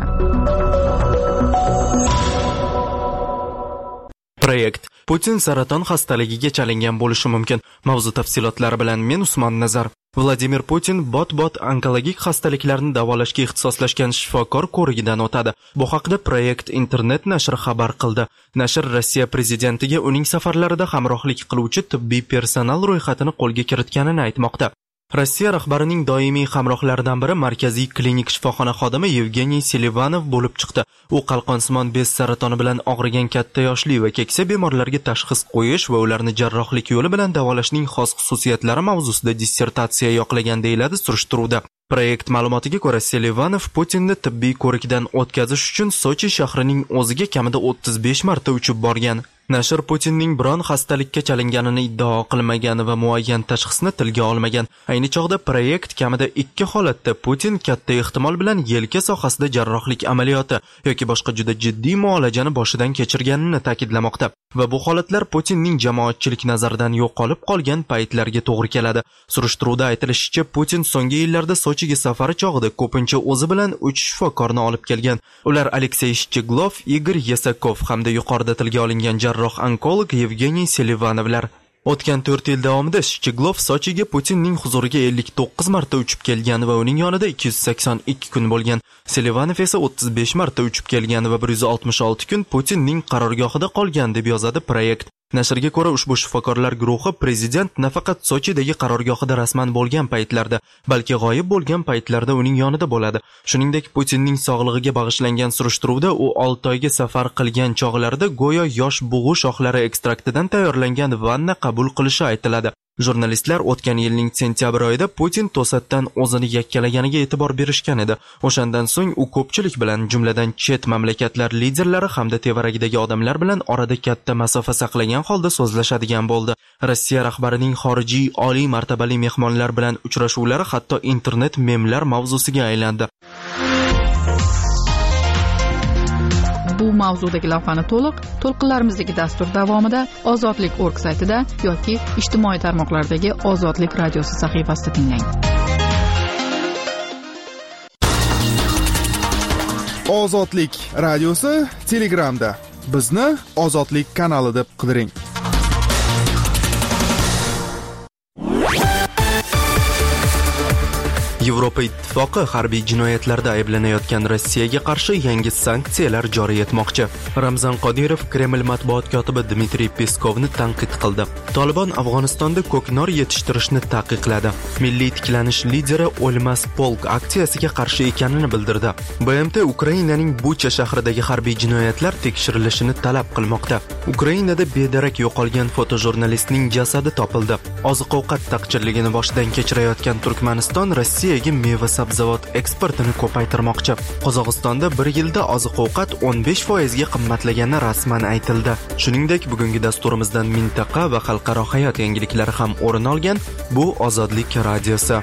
Proyekt Putin saraton xastaligiga chalingan bo'lishi mumkin. Mavzu tafsilotlari bilan men Usmon Nazar. Vladimir Putin bot onkologik xastaliklarni davolashga ixtisoslashgan shifokor ko'rigidan o'tadi. Bu haqda Proyekt internet nashri xabar qildi. Nashr Rossiya prezidentiga uning safarlarida hamrohlik qiluvchi tibbiy personal ro'yxatini qo'lga kiritganini aytmoqda. Rossiya rahbarining doimiy hamrohlaridan biri markaziy klinik shifoxona xodimi Yevgeniy Selivanov bo'lib chiqdi. U qalqonsimon bez saratoni bilan og'rigan katta yoshli va keksa bemorlarga tashxis qo'yish va ularni jarrohlik yo'li bilan davolashning xos xususiyatlari mavzusida dissertatsiya yoqlagan, deyiladi surishtiruvda. Proyekt ma'lumotiga ko'ra, Selivanov Putinni tibbiy ko'rikdan o'tkazish uchun Sochi shahrining o'ziga kamida 35 marta uchib borgan. Nashr Putinning biron xastalikka chalinganini iddao qilmagan va muayyan tashxisni tilga olmagan. Ayni chog'da Proyekt kamida 2 holatda Putin katta ehtimol bilan yelka sohasida jarrohlik amaliyoti yoki boshqa juda jiddiy muolajani boshidan kechirganini ta'kidlamoqda. Va bu holatlar Putinning jamoatchilik nazaridan yo'qolib qolgan paytlarga to'g'ri keladi. Surishtiruvda aytilishicha, Putin so'nggi yillarda Sochiga safari chog'ida ko'pincha o'zi bilan 3 shifokorni olib kelgan. Ular Aleksey Shcheglov, Igor Yesakov hamda yuqorida tilga olingan jarroh onkolog Yevgeniy Selivanovlar. O'tgan 4 yil davomida Shcheglov Sochiga Putinning huzuriga 59 marta uchib kelgan va uning yonida 282 kun bo'lgan. Selivanov esa 35 marta uchib kelgan va 166 kun Putinning qarorgohida qolgan, deb yozadi Proyekt. Nashrga ko'ra, ushbu shifokorlar guruhi prezident nafaqat Sochidagi qarorgohida rasman bo'lgan paytlarda, balki g'oyib bo'lgan paytlarda uning yonida bo'ladi. Shuningdek, Putinning sog'lig'iga bag'ishlangan surishtiruvda u 6 oyga safar qilgan chog'larida go'yo yosh bug'u shoxlari ekstraktidan tayyorlangan vanna qabul qilishi aytiladi. Jurnalistlar o'tgan yilning sentyabr oyida Putin to'satdan o'zini yakkalaganiga e'tibor berishgan edi. O'shandan so'ng u ko'pchilik bilan, jumladan chet mamlakatlar liderlari hamda tevaragidagi odamlar bilan orada katta masofa saqlagan holda so'zlashadigan bo'ldi. Rossiya rahbarining xorijiy oliy martabali mehmonlar bilan uchrashuvlari hatto internet memlar mavzusiga aylandi. Bu mavzudagi lavhani to'lqinlarimizdagi dastur davomida ozodlik.org saytida yoki ijtimoiy tarmoqlardagi Ozodlik radiosi sahifasida tinglang. Ozodlik radiosi Telegramda. Bizni Ozodlik kanali deb qidiring. Yevropa Ittifoqi harbiy jinoyatlarda ayblanayotgan Rossiyaga qarshi yangi sanksiyalar joriy etmoqchi. Ramzan Qodirov Kreml matbuot kotibi Dmitriy Peskovni tanqid qildi. Tolibon Afg'onistonda ko'knor yetishtirishni taqiqladi. Milliy tiklanish lideri O'lmas polk aksiyasiga qarshi ekanini bildirdi. BMT Ukrainaning Bucha shahridagi harbiy jinoyatlar tekshirilishini talab qilmoqda. Ukrainada bedarak yo'qolgan fotojurnalistning jasadi topildi. Oziq-ovqat taqchilligini boshidan kechirayotgan Turkmaniston Rossiyaga meva-sabzavot eksportini ko'paytirmoqchi. Qozog'istonda bir yilda oziq-ovqat 15% ga qimmatlagani rasman aytildi. Shuningdek, bugungi dasturimizdan mintaqa va xalqaro hayot yangiliklari ham o'rin olgan. Bu Ozodlik radiosi.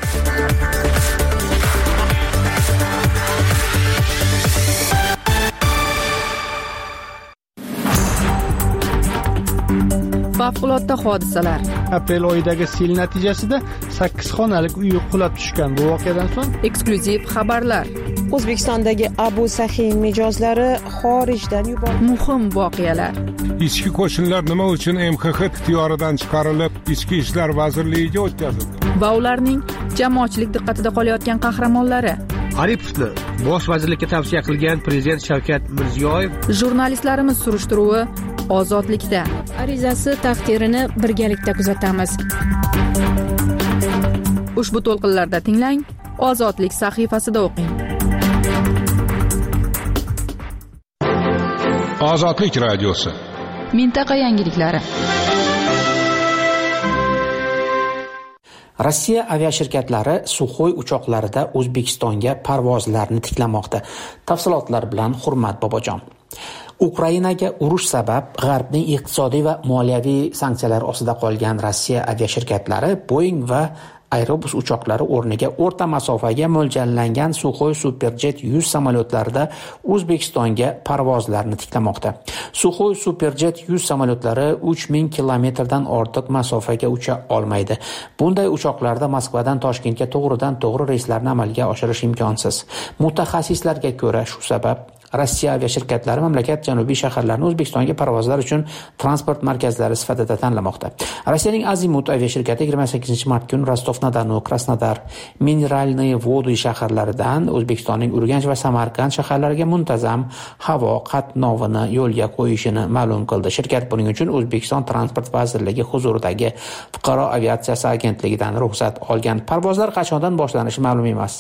Favqulodda hodisalar. Aprel oyidagi sel natijasida 8 xonalik uy qulab tushgan. Bu voqeadan so'ng eksklyuziv xabarlar. O'zbekistondagi Abu Sahiy mijozlari xorijdan yuborildi. Muhim voqealar. Ichki qo'shinlar nima uchun MXX ixtiyoridan chiqarilib, Ichki ishlar vazirligiga o'tkazildi? Va ularning jamoatchilik diqqatida qolayotgan qahramonlari. Aripovni bosh vazirlikka tavsiya qilgan prezident Shavkat Mirziyoyev. Jurnalistlarimiz surishtiruvi Ozodlikda. Arizasi taqdirini birgalikda kuzatamiz. Ushbu to'lqinlarda tinglang, Ozodlik sahifasida o'qing. Ozodlik radiosi. Mintaqa yangiliklari. Rossiya aviashirkatlari Suxoy uchoqlarida O'zbekistonga parvozlarni tiklamoqda. Tafsilotlar bilan Hurmat Bobojon. Ukrainaga urush sabab G'arbning iqtisodiy va moliyaviy sanksiyalar ostida qolgan Rossiya aviashirkatlari Boeing va Airbus uchoqlari o'rniga o'rta masofaga mo'ljallangan Suxoy Superjet 100 samolyotlarida O'zbekistonga parvozlarni tiklamoqda. Suxoy Superjet 100 samolyotlari 3000 kilometrdan ortiq masofaga ucha olmaydi. Bunday uchoqlarda Moskvadan Toshkentga to'g'ridan-to'g'ri reyslarni amalga oshirish imkonsiz. Mutaxassislarga ko'ra, shu sabab Rossiya aviashirkatlari mamlakat janubiy shaharlarini O'zbekistonga parvozlar uchun transport markazlari sifatida tanlamoqda. Rossiyaning Azimut aviashirkati 28-mart kuni Rostov-na-Donu, Krasnodar, Mineralniy Vody shaharlaridan O'zbekistonning Urganch va Samarqand shaharlariga muntazam havo qatnovini yo'lga qo'yishini ma'lum qildi. Shirkat buning uchun O'zbekiston Transport vazirligi huzuridagi Fuqaro aviatsiyasi agentligidan ruxsat olgan. Parvozlar qachondan boshlanishi ma'lum emas.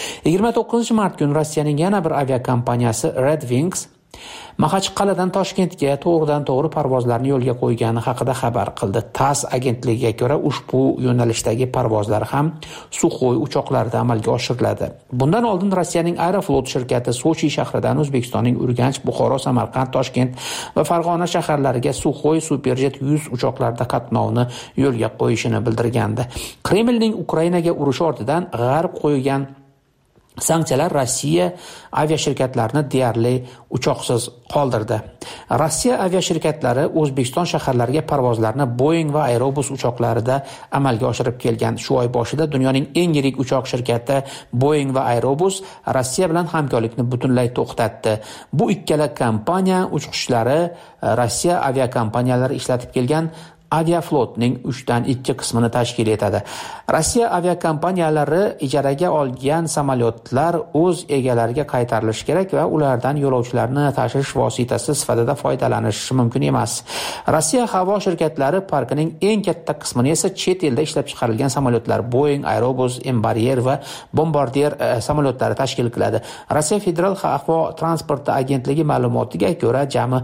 29-mart kuni Rossiyaning yana bir aviakompaniyasi Red Wings Maxachqal'adan Toshkentga to'g'ridan-to'g'ri parvozlarni yo'lga qo'ygani haqida xabar qildi. TASS agentligiga ko'ra ushbu yo'nalishdagi parvozlar ham Suxoy uchoqlarida amalga oshiriladi. Bundan oldin Rossiyaning Aeroflot shirkati Sochi shahridan O'zbekistonning Urganch, Buxoro, Samarqand, Toshkent va Farg'ona shaharlariga Suxoy Superjet 100 uchoqlarida qatnovni yo'lga qo'yishini bildirgandi. Kremlning Ukrainaga urushi ortidan G'arb qo'ygan sanksiyalar Rossiya aviashirkatlarini deyarli uchoqsiz qoldirdi. Rossiya aviashirkatlari O'zbekiston shaharlariga parvozlarni Boeing va Airbus uchoqlarida amalga oshirib kelgan. Shu oy boshida dunyoning eng yirik uchoq shirkati Boeing va Airbus Rossiya bilan hamkorlikni butunlay to'xtatdi. Bu ikkala kompaniya uchqishlari Rossiya aviakompaniyalari ishlatib kelgan Aviaflotning 3/2 qismini tashkil etadi. Rossiya aviakompaniyalari ijaraga olgan samolyotlar o'z egalariga qaytarilishi kerak va ulardan yo'lovchilarni tashish vositasi sifatida foydalanishi mumkin emas. Rossiya havo shirkatlari parkining eng katta qismini esa chet elda ishlab chiqarilgan samolyotlar Boeing, Airbus, Embraer va Bombardier samolyotlari tashkil qiladi. Rossiya Federal havo transporti agentligi ma'lumotiga ko'ra, jami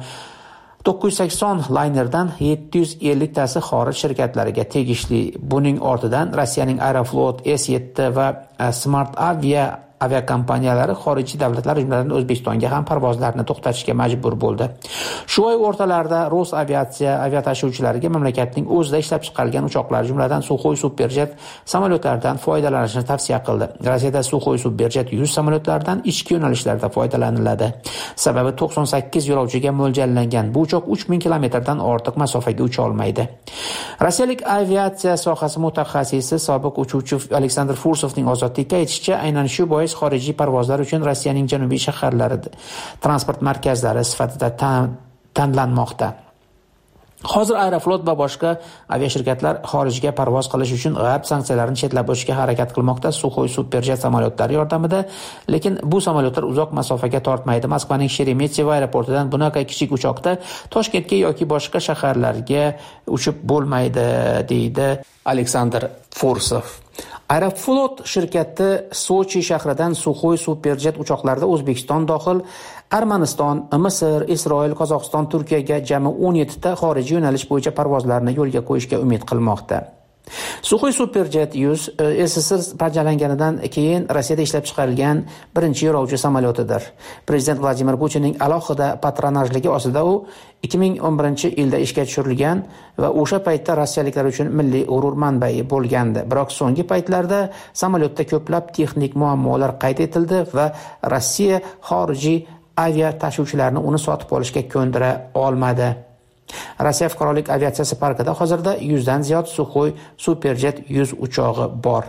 980 laynerdan 750 tasi xorij shirkatlariga tegishli. Buning ortidan Rossiyaning Aeroflot, S7 va Smart aviakompaniyalari xorijiy davlatlar jumladan O'zbekistonga ham parvozlarni to'xtatishga majbur bo'ldi. Shu oy o'rtalarida Rosaviatsiya aviatashuvchilariga mamlakatning o'zida ishlab chiqarilgan uchoqlar jumladan Suxoy Superjet samolyotlaridan foydalanishni tavsiya qildi. Rossiyada Suxoy Superjet 100 samolyotlaridan ichki yo'nalishlarda foydalaniladi. Sababi 98 yo'lovchiga mo'ljallangan bu uchoq 3000 kilometrdan ortiq masofaga ucha olmaydi. Rossiyalik aviatsiya sohasi mutaxassisi sobiq uchuvchi Aleksandr Fursovning ozodlikka aytishicha, aynan shu bois xorijiy parvozlar uchun Rossiyaning janubiy shaharlari transport markazlari sifatida tanlanmoqda. Hozir Aeroflot va boshqa aviashirkatlar xorijga parvoz qilish uchun g'arb sanksiyalarini chetlab o'tishga harakat qilmoqda. Suxoy Superjet samolyotlari yordamida, lekin bu samolyotlar uzoq masofaga tortmaydi. Moskvaning Sheremetyevo aeroportidan bunaqa kichik uchoqda Toshkentga yoki boshqa shaharlarga uchib bo'lmaydi, deydi Aleksandr Fursov. Aeroflot shirkati Sochi shahridan Suxoy Superjet uchoqlarida O'zbekiston dohil Armaniston, Misr, Isroil, Qozog'iston, Turkiyaga jami 17 ta xorijiy yo'nalish bo'yicha parvozlarni yo'lga qo'yishga umid qilmoqda. Suxoy Superjet 100 SSR parchalanganidan keyin Rossiyada ishlab chiqarilgan birinchi yo'lovchi samolyotidir. Prezident Vladimir Putinning alohida patronajligi ostida u 2011-yilda ishga tushirilgan va o'sha paytda rossiyaliklar uchun milliy g'urur manbai bo'lgandi. Biroq so'nggi paytlarda samolyotda ko'plab texnik muammolar qayd etildi va Rossiya xorijiy avia tashuvchilarni uni sotib olishga ko'ndira olmadi. Rossiya fuqarolik aviatsiyasi parkida hozirda 100 dan ziyod Suxoy Superjet 100 uchog'i bor.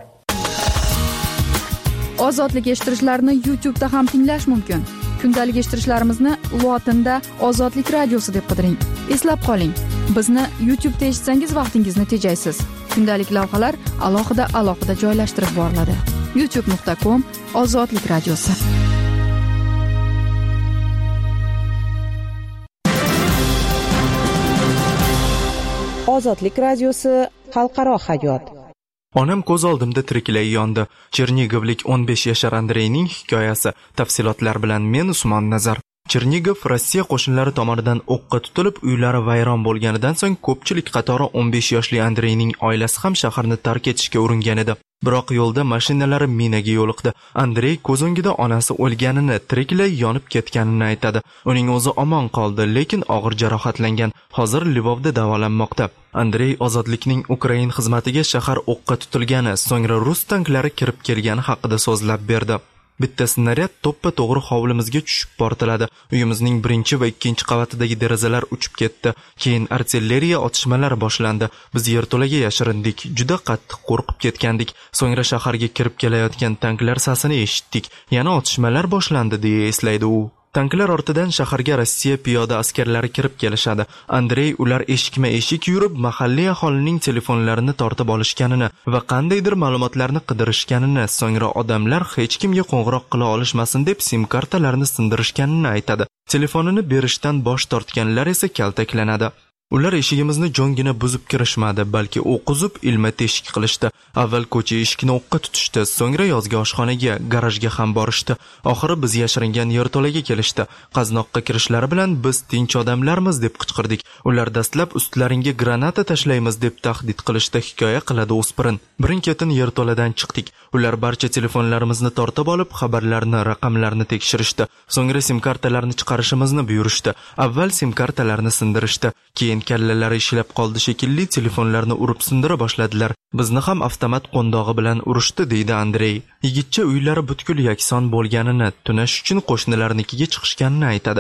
Ozodlik eshittirishlarni YouTube'da ham tinglash mumkin. Kundalik eshittirishlarimizni lotinda Ozodlik radiosi deb qidiring. Eslab qoling, bizni YouTube'da eshitsangiz vaqtingizni tejaysiz. Kundalik lavhalar alohida joylashtirib boriladi. youtube.com/Ozodlik radiosi. Ozodlik radiosi xalqaro hayot. Onam ko'z oldimda tiriklay yondi. Chernigovlik 15 yashar Andreyning hikoyasi. Tafsilotlar bilan men Usmon Nazar. Chernigov Rossiya qo'shinlari tomonidan o'qqa tutilib, uylari vayron bo'lganidan so'ng ko'pchilik qatori 15 yoshli Andreyning oilasi ham shaharni tark etishga uringan edi. Biroq yo'lda mashinalari minaga yo'liqdi. Andrey ko'z o'ngida onasi o'lganini, tiriklay yonib ketganini aytadi. Uning o'zi omon qoldi, lekin og'ir jarohatlangan. Hozir Lvovda davolanmoqda. Andrey ozodlikning Ukrain xizmatiga shahar o'qqa tutilgani, so'ngra rus tanklari kirib kelgani haqida so'zlab berdi. Bitta snaryad to'ppa-to'g'ri hovlimizga tushib portladi. Uyimizning 1 va 2 qavatidagi derazalar uchib ketdi. Keyin artilleriya otishmalari boshlandi. Biz yerto'laga yashirindik. Juda qattiq qo'rqib ketgandik. So'ngra shaharga kirib kelayotgan tanklar sasini eshitdik. Yana otishmalar boshlandi, deya eslaydi u. Tanklar ortidan shaharga Rossiya piyoda askarlari kirib kelishadi. Andrey ular eshikma-eshik yurib, mahalliy aholining telefonlarini tortib olishganini va qandaydir ma'lumotlarni qidirishganini, so'ngra odamlar hech kimga qo'ng'iroq qila olishmasin deb sim kartalarni sindirishganini aytadi. Telefonini berishdan bosh tortganlar esa kaltaklanadi. Ular eshigimizni jo'ngina buzib kirishmadi, balki o'q uzib ilma teshik qilishdi. Avval ko'cha eshikni o'qqa tutishdi, so'ngra yozgi oshxonaga, garajga ham borishdi. Oxiri biz yashiringan yerto'laga kelishdi. Qaznoqqa kirishlari bilan biz tinch odamlarmiz deb qichqirdik. Ular dastlab ustlaringga granata tashlaymiz deb tahdid qilishdi, hikoya qiladi o'spirin. Birin-ketin yerto'ladan chiqdik. Ular barcha telefonlarimizni tortib olib, xabarlarni, raqamlarni tekshirishdi. So'ngra sim kartalarni chiqarishimizni buyurishdi. Avval sim kartalarni sindirishdi. Keyin kallalari ishlab qoldi shekilli, telefonlarni urib sindira boshladilar. Bizni ham avtomat qo'ndog'i bilan urishdi, deydi Andrey. Yigitcha uylari butkul yakson bo'lganini, tunash uchun qo'shnilarnikiga chiqishganini aytadi.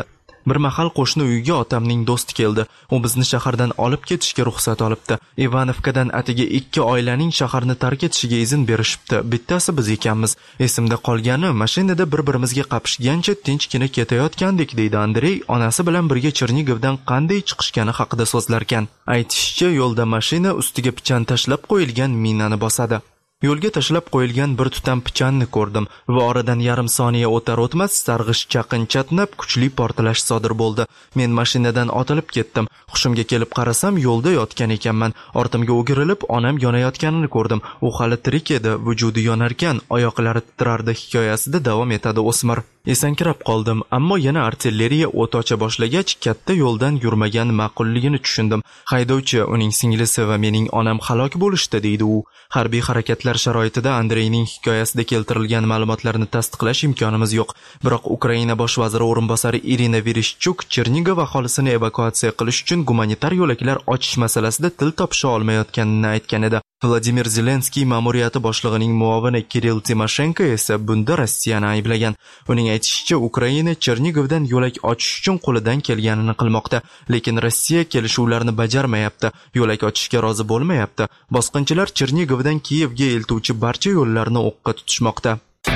Bir mahal qo'shni uyga otamning do'sti keldi. U bizni shahardan olib ketishga ruxsat olibdi. Ivanovkadan atigi 2 oilaning shaharni tark etishiga izn berishibdi. Bittasi biz ekanmiz. Esimda qolgani, mashinada bir-birimizga qapishgancha tinchgina ketayotgandik, deydi Andrey, onasi bilan birga Chernigovdan qanday chiqishgani haqida so'zlarkan. Aytishicha, yo'lda mashina ustiga pichan tashlab qo'yilgan minani bosadi. Yo'lga tashlab qo'yilgan bir tutam pichanni ko'rdim va oradan yarim soniya o'tar-o'tmas sarg'ish chaqin chatnab kuchli portlash sodir bo'ldi. Men mashinadan otilib ketdim. Hushimga kelib qarasam, yo'lda yotgan ekanman. Ortimga o'girilib, onam yonayotganini ko'rdim. U hali tirik edi, vujudi yonarkan, oyoqlari titrardi hikoyasida davom etadi o'smir. Esankirab qoldim, ammo yana artilleriya o't ocha boshlagach, katta yo'ldan yurmagan ma'qulligini tushundim. Haydovchi, uning singlisi va mening onam halok bo'lishdi, deydi u. Harbiy harakatlar sharoitida Andreyning hikoyasida keltirilgan ma'lumotlarni tasdiqlash imkonimiz yo'q. Biroq Ukraina bosh vaziri o'rinbosari Irina Vereshchuk Chernigov aholisini evakuatsiya qilish uchun gumanitar yo'laklar ochish masalasida til topisha olmayotganini aytgan edi. Vladimir Zelenskiy ma'muriyati boshlig'ining muovini Kirill Timoshenko esa bunda Rossiyani ayblagan. Uning aytishicha, Ukraina Chernigovdan yo'lak ochish uchun qo'lidan kelganini qilmoqda, lekin Rossiya kelishuvlarni bajarmayapti, yo'lak ochishga rozi bo'lmayapti. Bosqinchilar Chernigovdan Kiyevga eltuvchi barcha yo'llarni o'qqa tutishmoqda.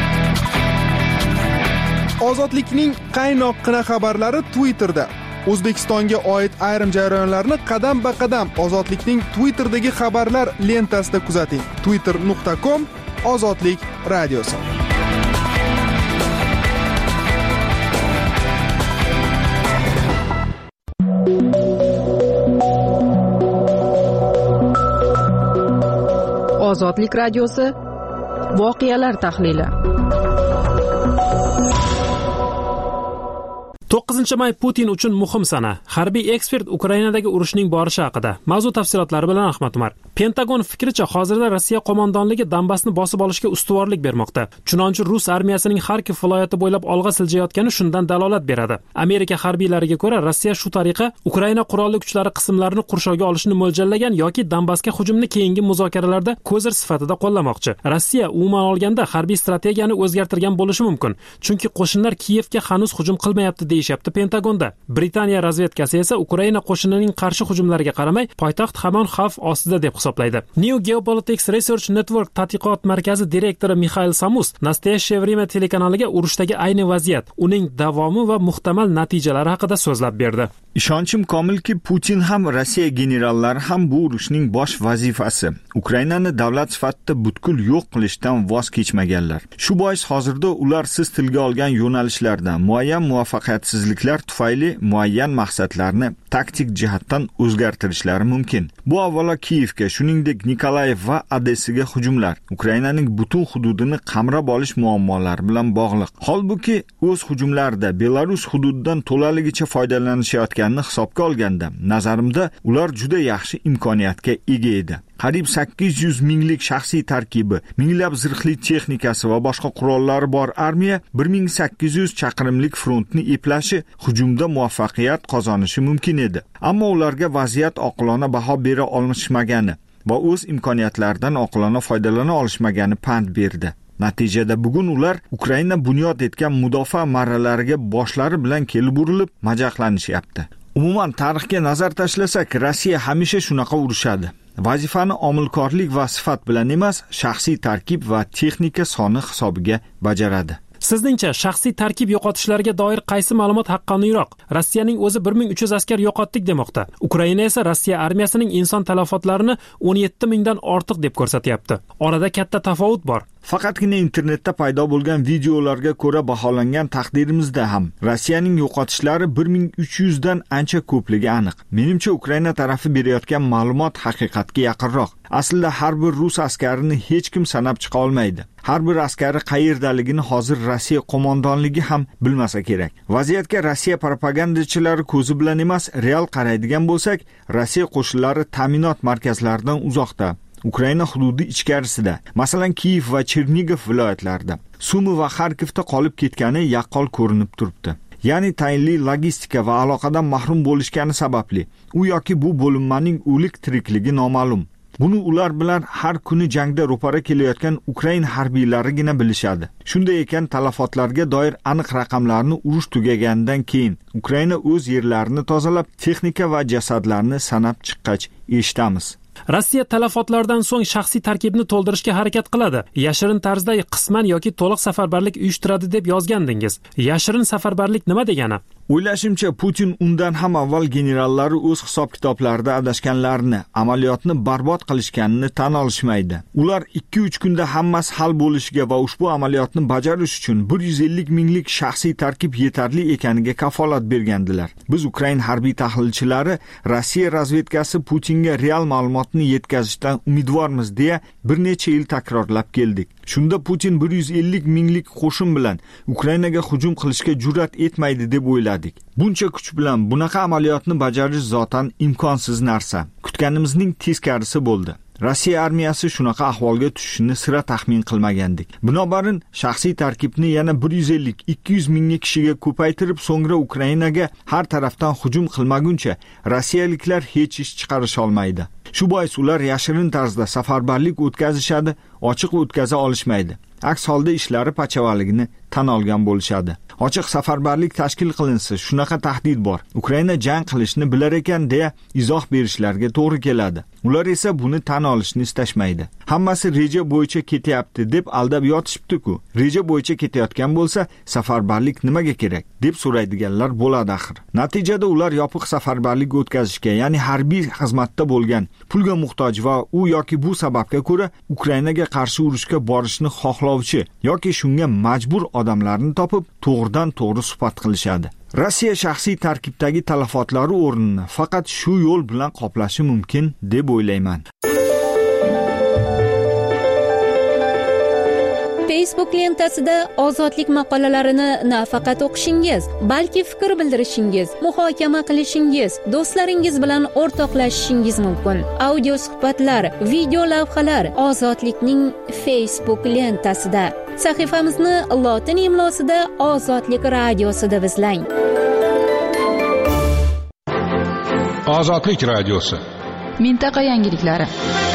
Ozodlikning qaynoqqina xabarlari Twitterda. O'zbekistonga oid ayrim jarayonlarni qadam-ba-qadam Ozodlikning Twitterdagi xabarlar lentasida kuzating. twitter.com/ozodlik radiosi. Ozodlik radiosi voqealar tahlili. 9-may Putin uchun muhim sana. Harbiy ekspert Ukrainadagi urushning borishi haqida. Mavzu tafsilotlari bilan Ahmad Umar. Pentagon fikricha, hozirda Rossiya qo'mondonligi Donbassni bosib olishga ustuvorlik bermoqda. Chunonchi Rus armiyasining Xarkov viloyati bo'ylab olg'a siljayotgani shundan dalolat beradi. Amerika harbiylariga ko'ra, Rossiya shu tariqa Ukraina qurolli kuchlari qismlarini qurshovga olishni mo'ljallagan yoki Donbassga hujumni keyingi muzokaralarda ko'zir sifatida qo'llamoqchi. Rossiya umuman olganda harbiy strategiyani o'zgartirgan bo'lishi mumkin, chunki qo'shinlar Kiyevga hanuz hujum qilmayapti deyishyapti Pentagonda. Britaniya razvedkasi esa Ukraina qo'shinining qarshi hujumlariga qaramay, poytaxt hamon xavf ostida deb hisoblaydi. New Geopolitics Research Network tadqiqot markazi direktori Mikhail Samus Nastoyashye время telekanaliga urushdagi ayni vaziyat, uning davomi va muhtamal natijalari haqida so'zlab berdi. Ishonchim komilki, Putin ham Rossiya generallari ham bu urushning bosh vazifasi Ukrainani davlat sifatida butkul yo'q qilishdan voz kechmaganlar. Shu bois hozirda ular siz tilga olgan yo'nalishlardan muayyan muvaffaqiyatsizliklar tufayli muayyan maqsadlarni taktik jihatdan o'zgartirishlari mumkin. Bu avvalo Kiyevga, shuningdek Nikolayev va Odessaga hujumlar, Ukrainaning butun hududini qamrab olish muammolari bilan bog'liq. Holbuki o'z hujumlarida Belarus hududidan to'laligicha foydalanishayotganini hisobga olganda, nazarimda ular juda yaxshi imkoniyatga ega edi. Qariyb 800 minglik shaxsiy tarkibi, minglab zirhli texnikasi va boshqa qurollari bor armiya 1800 chaqirimlik frontni eplashi hujumda muvaffaqiyat qozonishi mumkin edi. Ammo ularga vaziyat oqilona baho bera olishmagani va o'z imkoniyatlaridan oqilona foydalana olishmagani pand berdi. Natijada bugun ular Ukraina bunyod etgan mudofaa marralariga boshlari bilan kelib urilib majaqlanishyapti. Umuman tarixga nazar tashlasak, Rossiya hamisha shunaqa urushadi. Vazifani omilkorlik va sifat bilan emas, shaxsiy tarkib va texnika soni hisobiga bajaradi. Sizningcha shaxsiy tarkib yo'qotishlariga doir qaysi ma'lumot haqqoniyroq? Rossiyaning o'zi 1300 askar yo'qotdik demoqda. Ukraina esa Rossiya armiyasining inson talafotlarini 17 mingdan ortiq deb ko'rsatyapti. Orada katta tafovut bor. Faqatgina internetda paydo bo'lgan videolarga ko'ra baholangan taqdirimizda ham Rossiyaning yo'qotishlari 1300 dan ancha ko'pligi aniq. Menimcha Ukraina tarafi berayotgan ma'lumot haqiqatga yaqinroq. Aslida har bir rus askarini hech kim sanab chiqa olmaydi. Har bir askari qayerdaligini hozir Rossiya qo'mondonligi ham bilmasa kerak. Vaziyatga Rossiya propagandachilari ko'zi bilan emas, real qaraydigan bo'lsak, Rossiya qo'shinlari ta'minot markazlaridan uzoqda, Ukraina hududi ichkarisida, masalan Kiyev va Chernigov viloyatlarida, Sumi va Xarkovda qolib ketgani yaqqol ko'rinib turibdi. Ya'ni tayinli logistika va aloqadan mahrum bo'lishgani sababli u yoki bu bo'linmaning o'lik tirikligi noma'lum. Buni ular bilan har kuni jangda ro'para kelayotgan Ukrain harbiylarigina bilishadi. Shunday ekan, talafotlarga doir aniq raqamlarni urush tugaganidan keyin Ukraina o'z yerlarini tozalab, texnika va jasadlarni sanab chiqqach eshitamiz. Rossiya talafotlardan so'ng shaxsiy tarkibni to'ldirishga harakat qiladi. Yashirin tarzda qisman yoki to'liq safarbarlik uyushtiradi deb yozgandingiz. Yashirin safarbarlik nima degani? O'ylashimcha, Putin undan ham avval generallari o'z hisob-kitoblarida adashganlarini, amaliyotni barbod qilishganini tan olishmaydi. Ular 2-3 kunda hammasi hal bo'lishiga va ushbu amaliyotni bajarish uchun 150 minglik shaxsiy tarkib yetarli ekaniga kafolat bergandilar. Biz Ukrain harbiy tahlilchilari Rossiya razvedkasi Putinga real ma'lumotni yetkazishdan umidvormiz deya bir necha yil takrorlab keldik. Shunda Putin 150 minglik qo'shin bilan Ukrainaga hujum qilishga jur'at etmaydi deb o'yladik. Buncha kuch bilan bunaqa amaliyotni bajarish zotan imkonsiz narsa. Kutganimizning teskarisi bo'ldi. Rossiya armiyasi shunaqa ahvolga tushishini sira taxmin qilmagandik. Binobarin shaxsiy tarkibni yana 150-200 ming kishiga ko'paytirib, so'ngra Ukrainaga har tarafdan hujum qilmaguncha rossiyaliklar hech ish chiqarish olmaydi. Shu bois ular yashirin tarzda safarbarlik o'tkazishadi, ochiq o'tkaza olishmaydi. Aks holda ishlari pachavaligini tan olgan bo'lishadi. Ochiq safarbarlik tashkil qilinsa, shunaqa tahdid bor. Ukraina jang qilishni bilar ekan deya izoh berishlarga to'g'ri keladi. Ular esa buni tan olishni istashmaydi. Hammasi reja bo'yicha ketyapti deb aldab yotishibdi-ku. Reja bo'yicha ketayotgan bo'lsa, safarbarlik nimaga kerak deb so'raydiganlar bo'ladi axir. Natijada ular yopiq safarbarlik o'tkazishga, ya'ni harbiy xizmatda bo'lgan, pulga muhtoj va u yoki bu sababga ko'ra Ukrainaga qarshi urushga borishni xohlovchi yoki shunga majbur odamlarni topib, to'g'ridan to'g'ri suhbat qilishadi. Rossiya shaxsiy tarkibdagi talafotlari o'rnini faqat shu yo'l bilan qoplashi mumkin deb o'ylayman. Facebook lentasida ozodlik maqolalarini nafaqat o'qishingiz, balki fikr bildirishingiz, muhokama qilishingiz, do'stlaringiz bilan o'rtoqlashishingiz mumkin. Audio suhbatlar, video lavhalar Ozodlikning Facebook lentasida. Sahifamizni lotin imlosida Ozodlik radiosi deb izlang. Ozodlik radiosi. Mintaqa yangiliklari.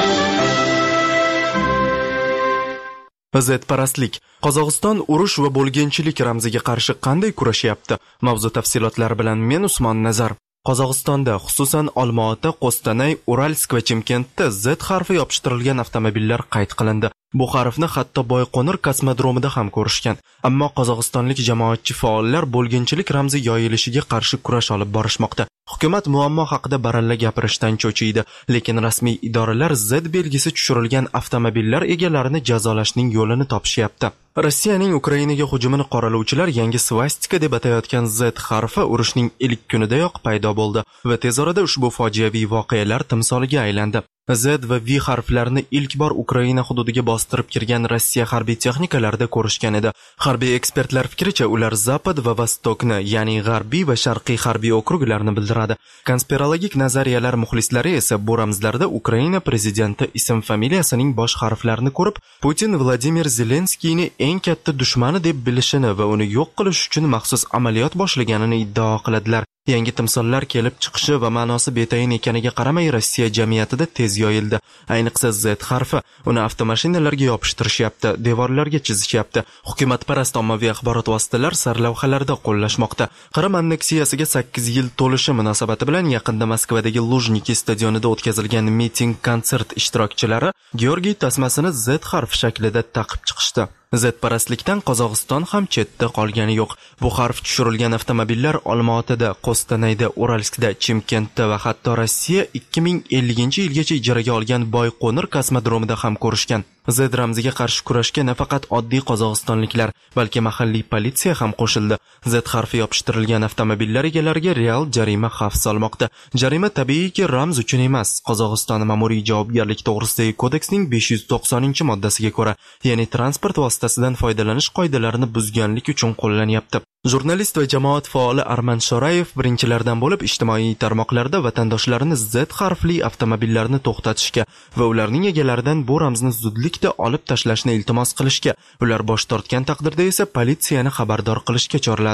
Zedparastlik. Qozog'iston urush va bo'lginchilik ramziga qarshi qanday kurashyapti? Mavzu tafsilotlari bilan men Usmon Nazar. Qozog'istonda, xususan Olmaota, Qo'stanay, Uralsk va Chimkentda Z harfi yopishtirilgan avtomobillar qayd qilindi. Bu harfni hatto Boyqo'nir kosmodromida ham ko'rishgan. Ammo qozog'istonlik jamoatchi faollar bo'lginchilik ramzi yoyilishiga qarshi kurash olib borishmoqda. Hukumat muammo haqida baralla gapirishdan cho'chiydi, lekin rasmiy idoralar Z belgisi tushirilgan avtomobillar egalarini jazolashning yo'lini topishyapti. Rossiyaning Ukrainaga hujumini qoralovchilar yangi svastika deb atayotgan Z harfi urushning ilk kunidayoq paydo bo'ldi va tez orada ushbu fojiaviy voqealar timsoliga aylandi. Z va V harflarini ilk bor Ukraina hududiga bostirib kirgan Rossiya harbiy texnikalarida ko'rishgan edi. Harbiy ekspertlar fikricha, ular Zapad va Vostokni, ya'ni g'arbiy va sharqiy harbiy okruglarni bildiradi. Konspirologik nazariyalar muxlislari esa bu ramzlarda Ukraina prezidenti ism-familiyasining bosh harflarini ko'rib, Putin Vladimir Zelenskiyni eng katta dushmani deb bilishini va uni yo'q qilish uchun maxsus amaliyot boshlaganini iddao qiladilar. Yangi timsollar kelib chiqishi va ma'nosi betayin ekaniga qaramay Rossiya jamiyatida tez yoyildi. Ayniqsa Z harfi uni avtomashinalarga yopishtirishyapti, devorlarga chizishyapti. Hukumatparast ommaviy axborot vositalari sarlavhalarda qo'llashmoqda. Qrim anneksiyasiga 8 yil to'lishi munosabati bilan yaqinda Moskvadagi Lujniki stadionida o'tkazilgan miting-konsert ishtirokchilari Georgiy tasmasini Z harfi shaklida taqib chiqishdi. Zedparastlikdan Qozog'iston ham chetda qolgani yo'q. Bu harf tushirilgan avtomobillar Olmaotada, Qo'stanayda, Uralskda, Chimkentda va hatto Rossiya 2050-yilgacha ijaraga olgan Boyqo'nir kosmodromida ham ko'rishgan. Z ramziga qarshi kurashga nafaqat oddiy qozog'istonliklar, balki mahalliy politsiya ham qo'shildi. Z harfi yopishtirilgan avtomobillar egalariga real jarima xavf solmoqda. Jarima tabiiyki ramz uchun emas, Qozog'iston ma'muriy javobgarlik to'g'risidagi kodeksning 590-moddasiga ko'ra, ya'ni transport vositasidan foydalanish qoidalarini buzganlik uchun qo'llanyapti. Jurnalist va jamoat faoli Arman Shorayev birinchilardan bo'lib ijtimoiy tarmoqlarda vatandoshlarini Z harfli avtomobillarni to'xtatishga va ularning egalaridan bu ramzni zudlikda olib tashlashni iltimos qilishga, ular bosh tortgan taqdirda esa politsiyani xabardor qilishga chorladi.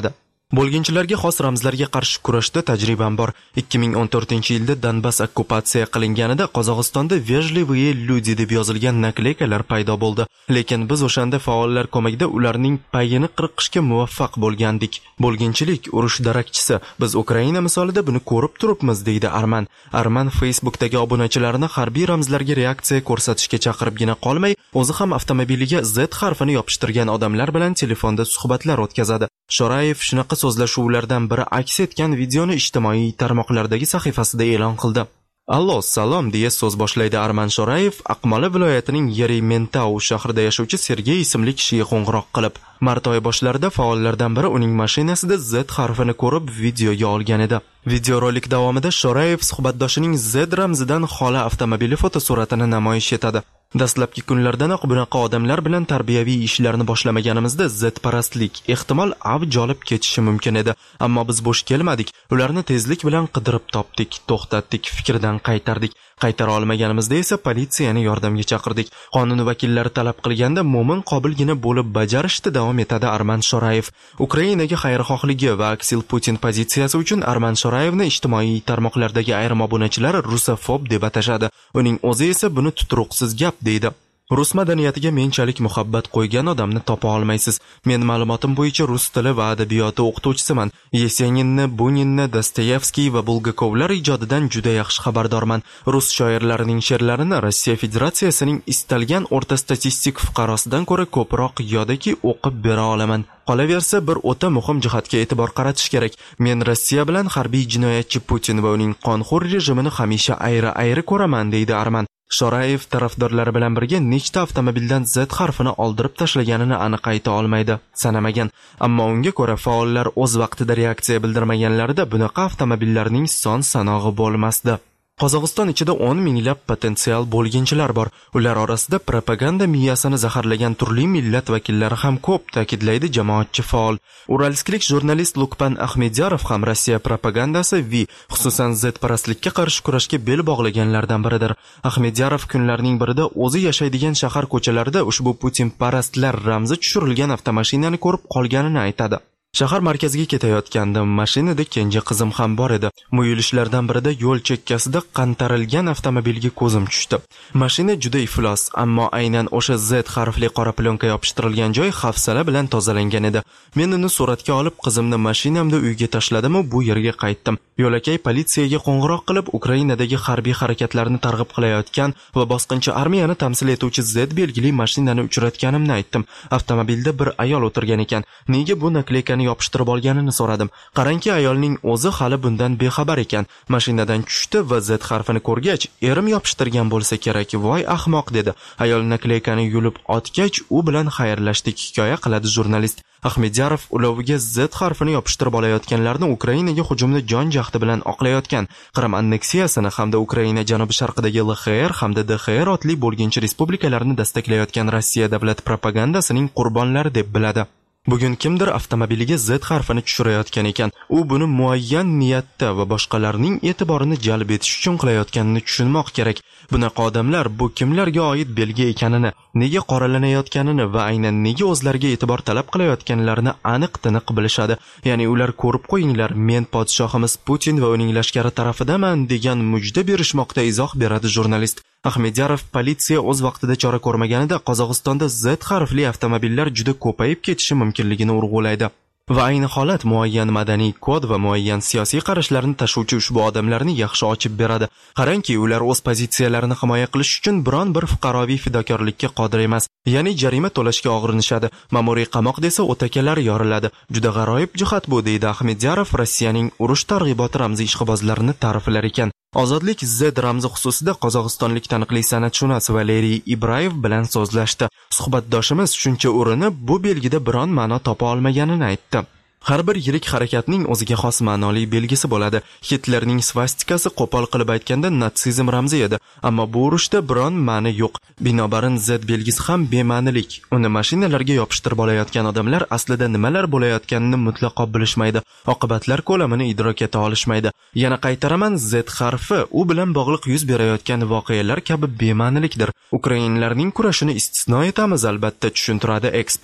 Bo'lginchilarga xos ramzlarga qarshi kurashda tajribam bor. 2014-yilda Donbass okkupatsiya qilinganida Qozog'istonda "Vejlivые люди" deb yozilgan nakleykalar paydo bo'ldi. Lekin biz o'shanda faollar ko'magida ularning payini qirqishga muvaffaq bo'lgandik. Bo'lginchilik urush darakchisi. Biz Ukraina misolida buni ko'rib turibmiz, deydi Arman. Arman Facebookdagi obunachilarini harbiy ramzlarga reaksiya ko'rsatishga chaqiribgina qolmay, o'zi ham avtomobiliga Z harfini yopishtirgan odamlar bilan telefonda suhbatlar o'tkazadi. Shorayev shunaqa so'zlashuvlardan biri aks etgan videoni ijtimoiy tarmoqlardagi sahifasida e'lon qildi. Allo, salom deya so'z boshlaydi Arman Shorayev, Aqmola viloyatining Yerementau shahrida yashovchi Sergey ismli kishiga qo'ng'iroq qilib. Mart oyi boshlarida faollardan biri uning mashinasida Z harfini ko'rib videoga olgan edi. Videorolik davomida Shorayev suhbatdoshining Z ramzidan xoli avtomobili fotosuratini namoyish etadi. Dastlabki kunlardanoq bunaqa odamlar bilan tarbiyaviy ishlarni boshlamaganimizda Z-parastlik ehtimol avj olib ketishi mumkin edi. Ammo biz bo'sh kelmadik. Ularni tezlik bilan qidirib topdik, to'xtatdik, fikrdan qaytardik. Qaytara olmaganimizda esa politsiyani yordamga chaqirdik. Qonun vakillari talab qilganda mo'min qobilgina bo'lib bajarishda davom etadi Arman Shorayev. Ukrainaga xayrixohligi va aksil Putin pozitsiyasi uchun Arman Shorayevni ijtimoiy tarmoqlardagi ayrim obunachilar rusofob deb atashadi. Uning o'zi esa buni tuturuqsiz gap deydi. Rus madaniyatiga menchalik muhabbat qo'ygan odamni topa olmaysiz. Men ma'lumotim bo'yicha rus tili va adabiyoti o'qituvchisiman. Yeseninni, Buninni, Dostoyevskiy va Bulgakovlar ijodidan juda yaxshi xabardorman. Rus shoirlarining she'rlarini Rossiya Federatsiyasining istalgan o'rta statistik fuqarosidan ko'ra ko'proq yo'daki o'qib bera olaman. Qolaversa, bir o'ta muhim jihatga e'tibor qaratish kerak. Men Rossiya bilan harbiy jinoyatchi Putin va uning qonxo'r rejimini hamisha ayri ko'raman, deydi Arman. Shorayev tarafdorlari bilan birga nechta avtomobildan Z harfini oldirib tashlaganini aniq ayta olmaydi, sanamagan. Ammo unga ko'ra faollar o'z vaqtida reaksiya bildirmaganlarida bunaqa avtomobillarning son-sanog'i bo'lmasdi. Qozog'iston ichida 10 minglab potensial bo'lginchilar bor. Ular orasida propaganda miyasini zaharlagan turli millat vakillari ham ko'p, ta'kidlaydi jamoatchi faol. Uralsklik jurnalist Lukpan Ahmedyarov ham Rossiya propagandasi xususan Z-parastlikka qarshi kurashga bel bog'laganlardan biridir. Ahmedyarov kunlarning birida o'zi yashaydigan shahar ko'chalarida ushbu Putin parastlar ramzi tushirilgan avtomashinani ko'rib qolganini aytadi. Shahar markaziga ketayotgandim, mashinada kenja qizim ham bor edi. Muyulishlardan birida yo'l chekkasida qantarilgan avtomobilga ko'zim tushdi. Mashina juda iflos, ammo aynan o'sha Z harfli qora plyonka yopishtirilgan joy hafsala bilan tozalangan edi. Men uni suratga olib, qizimni mashinamda uyga tashladim va bu yerga qaytdim. Yo'lakay politsiyaga qo'ng'iroq qilib, Ukrainadagi harbiy harakatlarni targ'ib qilayotgan va bosqinchi armiyani tamsil etuvchi Z belgili mashinani uchratganimni aytdim. Avtomobilda bir ayol o'tirgan ekan. Nega bu nakleyka yopishtirib olganini so'radim. Qarangki, ayolning o'zi hali bundan bexabar ekan. Mashinadan tushdi va Z harfini ko'rgach, erim yopishtirgan bo'lsa kerak, voy ahmoq dedi. Ayol nakleykani yulib otgach, u bilan xayrlashdik, hikoya qiladi jurnalist. Ahmedyarov uloviga Z harfini yopishtirib olayotganlarni Ukrainaga hujumni jon-jahdi bilan oqlayotgan, Qrim anneksiyasini hamda Ukraina janubi-sharqidagi LXR hamda DXR otli bo'lginchi respublikalarni destaklayotgan Rossiya davlat propagandasining qurbonlari deb biladi. Bugun kimdir avtomobiliga Z harfini tushirayotgan ekan. U buni muayyan niyatda va boshqalarning e'tiborini jalb etish uchun qilayotganini tushunmoq kerak. Bunaqa odamlar bu kimlarga oid belgi ekanini, nega qoralanayotganini va aynan nega o'zlariga e'tibor talab qilayotganlarini aniq-tiniq bilishadi. Ya'ni ular ko'rib qo'yinglar, men podshohimiz Putin va uning lashkari tarafidaman degan mujda berishmoqda, izoh beradi jurnalist. Ahmedyarov politsiya o'z vaqtida chora ko'rmaganida Qozog'istonda Z harfli avtomobillar juda ko'payib ketishi mumkinligini urg'ulaydi. Va ayni holat muayyan madaniy kod va muayyan siyosiy qarashlarni tashuvchi ushbu odamlarni yaxshi ochib beradi. Qarangki, ular o'z pozitsiyalarini himoya qilish uchun biron bir fuqaroviy fidokorlikka qodir emas. Ya'ni jarima to'lashga og'irinishadi. Ma'muriy qamoq desa o'takalar yoriladi. Juda g'aroyib jihat bu, deydi Ahmedyarov Rossiyaning urush targ'iboti ramziy ishqibozlarini ta'riflar ekan. Ozodlik Z ramzi xususida qozog'istonlik taniqli san'atshunos Valeriy Ibrayev bilan so'zlashdi. Suhbatdoshimiz shuncha urinib, bu belgida biron ma'no topa olmaganini aytdi. Har bir yirik harakatning o'ziga xos ma'noli belgisi bo'ladi. Hitlerning svastikasi qo'pol qilib aytganda natsizm ramzi edi, ammo bu urushda biron ma'ni yo'q. Binobarin Z belgisi ham bema'nilik. Uni mashinalarga yopishtirib olayotgan odamlar aslida nimalar bo'layotganini mutlaqo bilishmaydi. Oqibatlar ko'lamini idrok eta olishmaydi. Yana qaytaraman, Z harfi u bilan bog'liq yuz berayotgan voqealar kabi bema'nilikdir. Ukrainlarning kurashini istisno etamiz, albatta, tushuntiradi ekspert.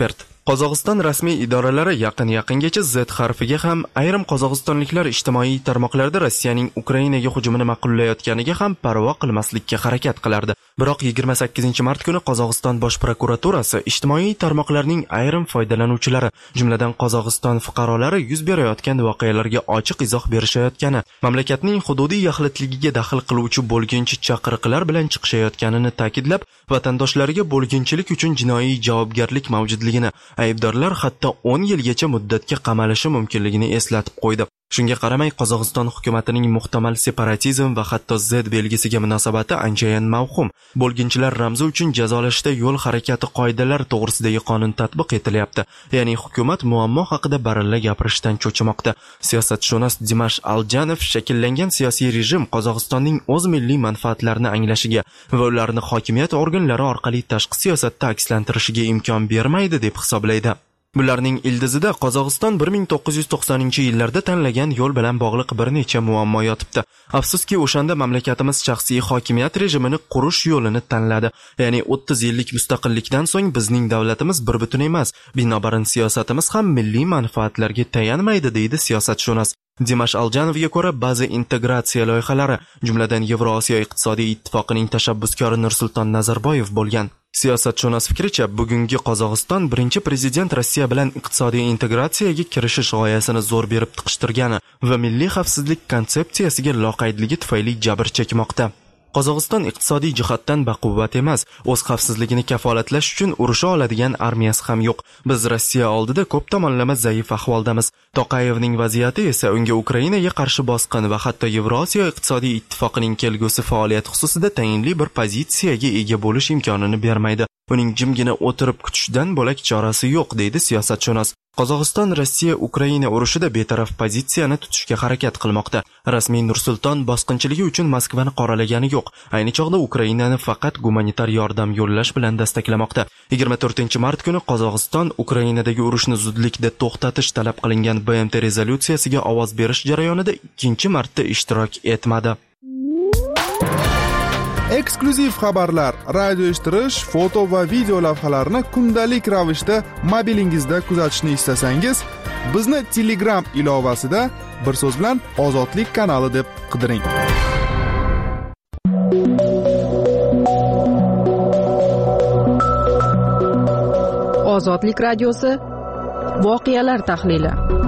Qozog'iston rasmiy idoralari yaqingacha Z harfiga ham ayrim qozog'istonliklar ijtimoiy tarmoqlarda Rossiyaning Ukrainaga hujumini ma'qullayotganiga ham parvo qilmaslikka harakat qilardi. Biroq 28-mart kuni Qozog'iston bosh prokuraturasi ijtimoiy tarmoqlarning ayrim foydalanuvchilari, jumladan Qozog'iston fuqarolari yuz berayotgan voqealarga ochiq izoh berishayotgani, mamlakatning hududiy yaxlitligiga daxl qiluvchi bo'lginchi chaqiriqlar bilan chiqishayotganini ta'kidlab, vatandoshlariga bo'lginchilik uchun jinoiy javobgarlik mavjudligini, aybdorlar hatto 10 yilgacha muddatga qamalishi mumkinligini eslatib qo'ydi. Shunga qaramay, Qozog'iston hukumatining muhtamal separatizm va hatto Z belgisiga munosabati anchayin mavhum. Bo'lginchilar ramzi uchun jazolashda yo'l harakati qoidalari to'g'risidagi qonun tatbiq etilyapti. Ya'ni hukumat muammo haqida baralla gapirishdan cho'chimoqda. Siyosatshunos Dimash Aljanov shakllangan siyosiy rejim Qozog'istonning o'z milliy manfaatlarini anglashiga va ularni hokimiyat organlari orqali tashqi siyosatda akslantirishiga imkon bermaydi deb hisoblaydi. Bularning ildizida Qozog'iston 1990-yillarda tanlagan yo'l bilan bog'liq bir necha muammo yotibdi. Afsuski, o'shanda mamlakatimiz shaxsiy hokimiyat rejimini qurish yo'lini tanladi. Ya'ni 30 yillik mustaqillikdan so'ng bizning davlatimiz bir butun emas, binobarin siyosatimiz ham milliy manfaatlarga tayanmaydi, deydi siyosatshunos. Dimash Aljanovga ko'ra, ba'zi integratsiya loyihalari, jumladan Yevrosiyo iqtisodiy ittifoqining tashabbuskori Nursulton Nazarboyev bo'lgan. Siyosatshunos fikricha, bugungi Qozog'iston birinchi prezident Rossiya bilan iqtisodiy integratsiyaga kirishish g'oyasini zo'r berib tiqishtirgani va milliy xavfsizlik konsepsiyasiga loqaydligi tufayli jabr chekmoqda. Qozog'iston iqtisodiy jihatdan baquvvat emas, o'z xavfsizligini kafolatlash uchun urusha oladigan armiyasi ham yo'q. Biz Rossiya oldida ko'p tomonlama zaif ahvoldamiz. Toqayevning vaziyati esa unga Ukrainaga qarshi bosqin va hatto Yevrosiyo iqtisodiy ittifoqining kelgusi faoliyati xususida tayinli bir pozitsiyaga ega bo'lish imkonini bermaydi. Uning jimgina o'tirib kutishdan bo'lak chorasi yo'q, deydi siyosatshunos. Qozog'iston Rossiya Ukraina urushida betaraf pozitsiyani tutishga harakat qilmoqda. Rasmiy Nursulton bosqinchiligi uchun Moskvani qoralagani yo'q. Ayni chog'da Ukrainani faqat gumanitar yordam yo'llash bilan dastaklamoqda. 24-mart kuni Qozog'iston Ukrainadagi urushni zudlikda to'xtatish talab qilingan BMT rezolyutsiyasiga ovoz berish jarayonida 2-marta ishtirok etmadi. Eksklyuziv xabarlar, radio eshittirish, foto va video lavhalarni kundalik ravishda mobilingizda kuzatishni istasangiz, bizni Telegram ilovasida bir so'z bilan Ozodlik kanali deb qidiring. Ozodlik radiosi voqealar tahlili.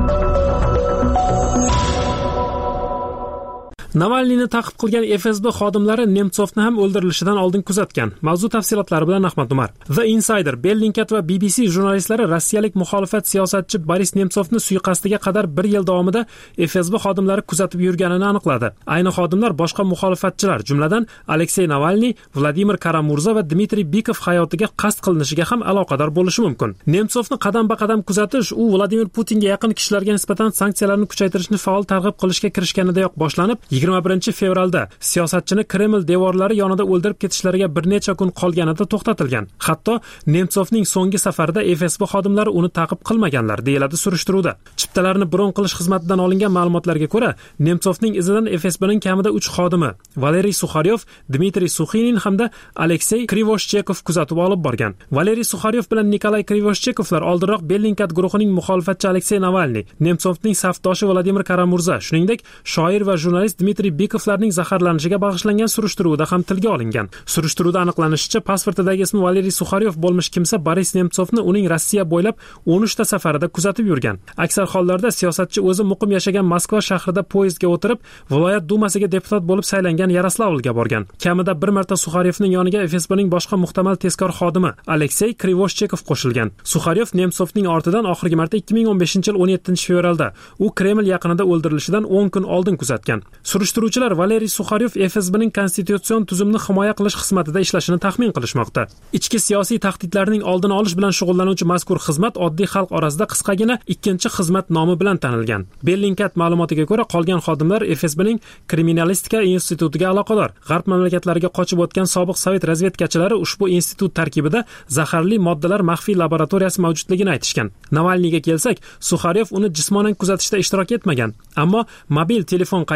Navalniyni ta'qib qilgan FSB xodimlari Nemtsovni ham o'ldirilishidan oldin kuzatgan. Mavzu tafsilotlari bilan Ahmad Umar. The Insider, Bellingcat va BBC jurnalistlari rossiyalik muxolifat siyosatchi Boris Nemtsovni suiqasdiga qadar 1 yil davomida FSB xodimlari kuzatib yurganini aniqladi. Ayni xodimlar boshqa muxolifatchilar, jumladan Alexey Navalniy, Vladimir Karamurza va Dmitriy Bikov hayotiga qasd qilinishiga ham aloqador bo'lishi mumkin. Nemtsovni qadam-baqadam kuzatish u Vladimir Putinga yaqin kishilarga nisbatan sanksiyalarni kuchaytirishni faol targ'ib qilishga kirishganidayoq boshlanib, 21-fevralda siyosatchini Kreml devorlari yonida o'ldirib ketishlariga bir necha kun qolganida to'xtatilgan. Hatto Nemtsovning so'nggi safarida FSB xodimlari uni ta'qib qilmaganlar, deyiladi surishtiruvda. Chiptalarni bron qilish xizmatidan olingan ma'lumotlarga ko'ra, Nemtsovning izidan FSBning kamida 3 xodimi, Valeriy Sukharyov, Dmitriy Suxinin hamda Alexey Krivoshchekov kuzatib olib borgan. Valeriy Sukharyov bilan Nikolay Krivoshchekovlar oldinroq Bellingcat guruhining muxolifatchi Alexey Navalniy, Nemtsovning safdoshi Vladimir Karamurza, shuningdek shoir va jurnalist Dmitriy Bikovlarning zaharlanishiga bag'ishlangan surishtiruvda ham tilga olingan. Surishtiruvda aniqlanishicha, pasportidagi ismi Valeriy Sukharyov bo'lmish kimsa Boris Nemtsovni uning Rossiya bo'ylab 13 ta safarida kuzatib yurgan. Aksar hollarda siyosatchi o'zi muqim yashagan Moskva shahrida poyezdga o'tirib, viloyat dumasiga deputat bo'lib saylangan Yaroslavlga borgan. Kamida bir marta Sukharyovning yoniga FSBning boshqa muhtamal tezkor xodimi Alexey Krivoshchekov qo'shilgan. Sukharyov Nemtsovning ortidan oxirgi marta 2015-yil 17-fevralda u Kreml yaqinida o'ldirilishidan 10 kun oldin kuzatgan. Surishtiruvchilar Valeriy Sukharyov FSBning konstitutsion tuzumni himoya qilish xizmatida ishlashini taxmin qilishmoqda. Ichki siyosiy tahdidlarning oldini olish bilan shug'ullanuvchi mazkur xizmat oddiy xalq orasida qisqagina ikkinchi xizmat nomi bilan tanilgan. Bellingcat ma'lumotiga ko'ra, qolgan xodimlar FSBning kriminalistika institutiga aloqador. G'arb mamlakatlariga qochib o'tgan sobiq sovet razvedkachilari ushbu institut tarkibida zaharli moddalar maxfiy laboratoriyasi mavjudligini aytishgan. Navalniyga kelsak, Sukharyov uni jismonan kuzatishda ishtirok etmagan, ammo mobil telefon qaydlariga ko'ra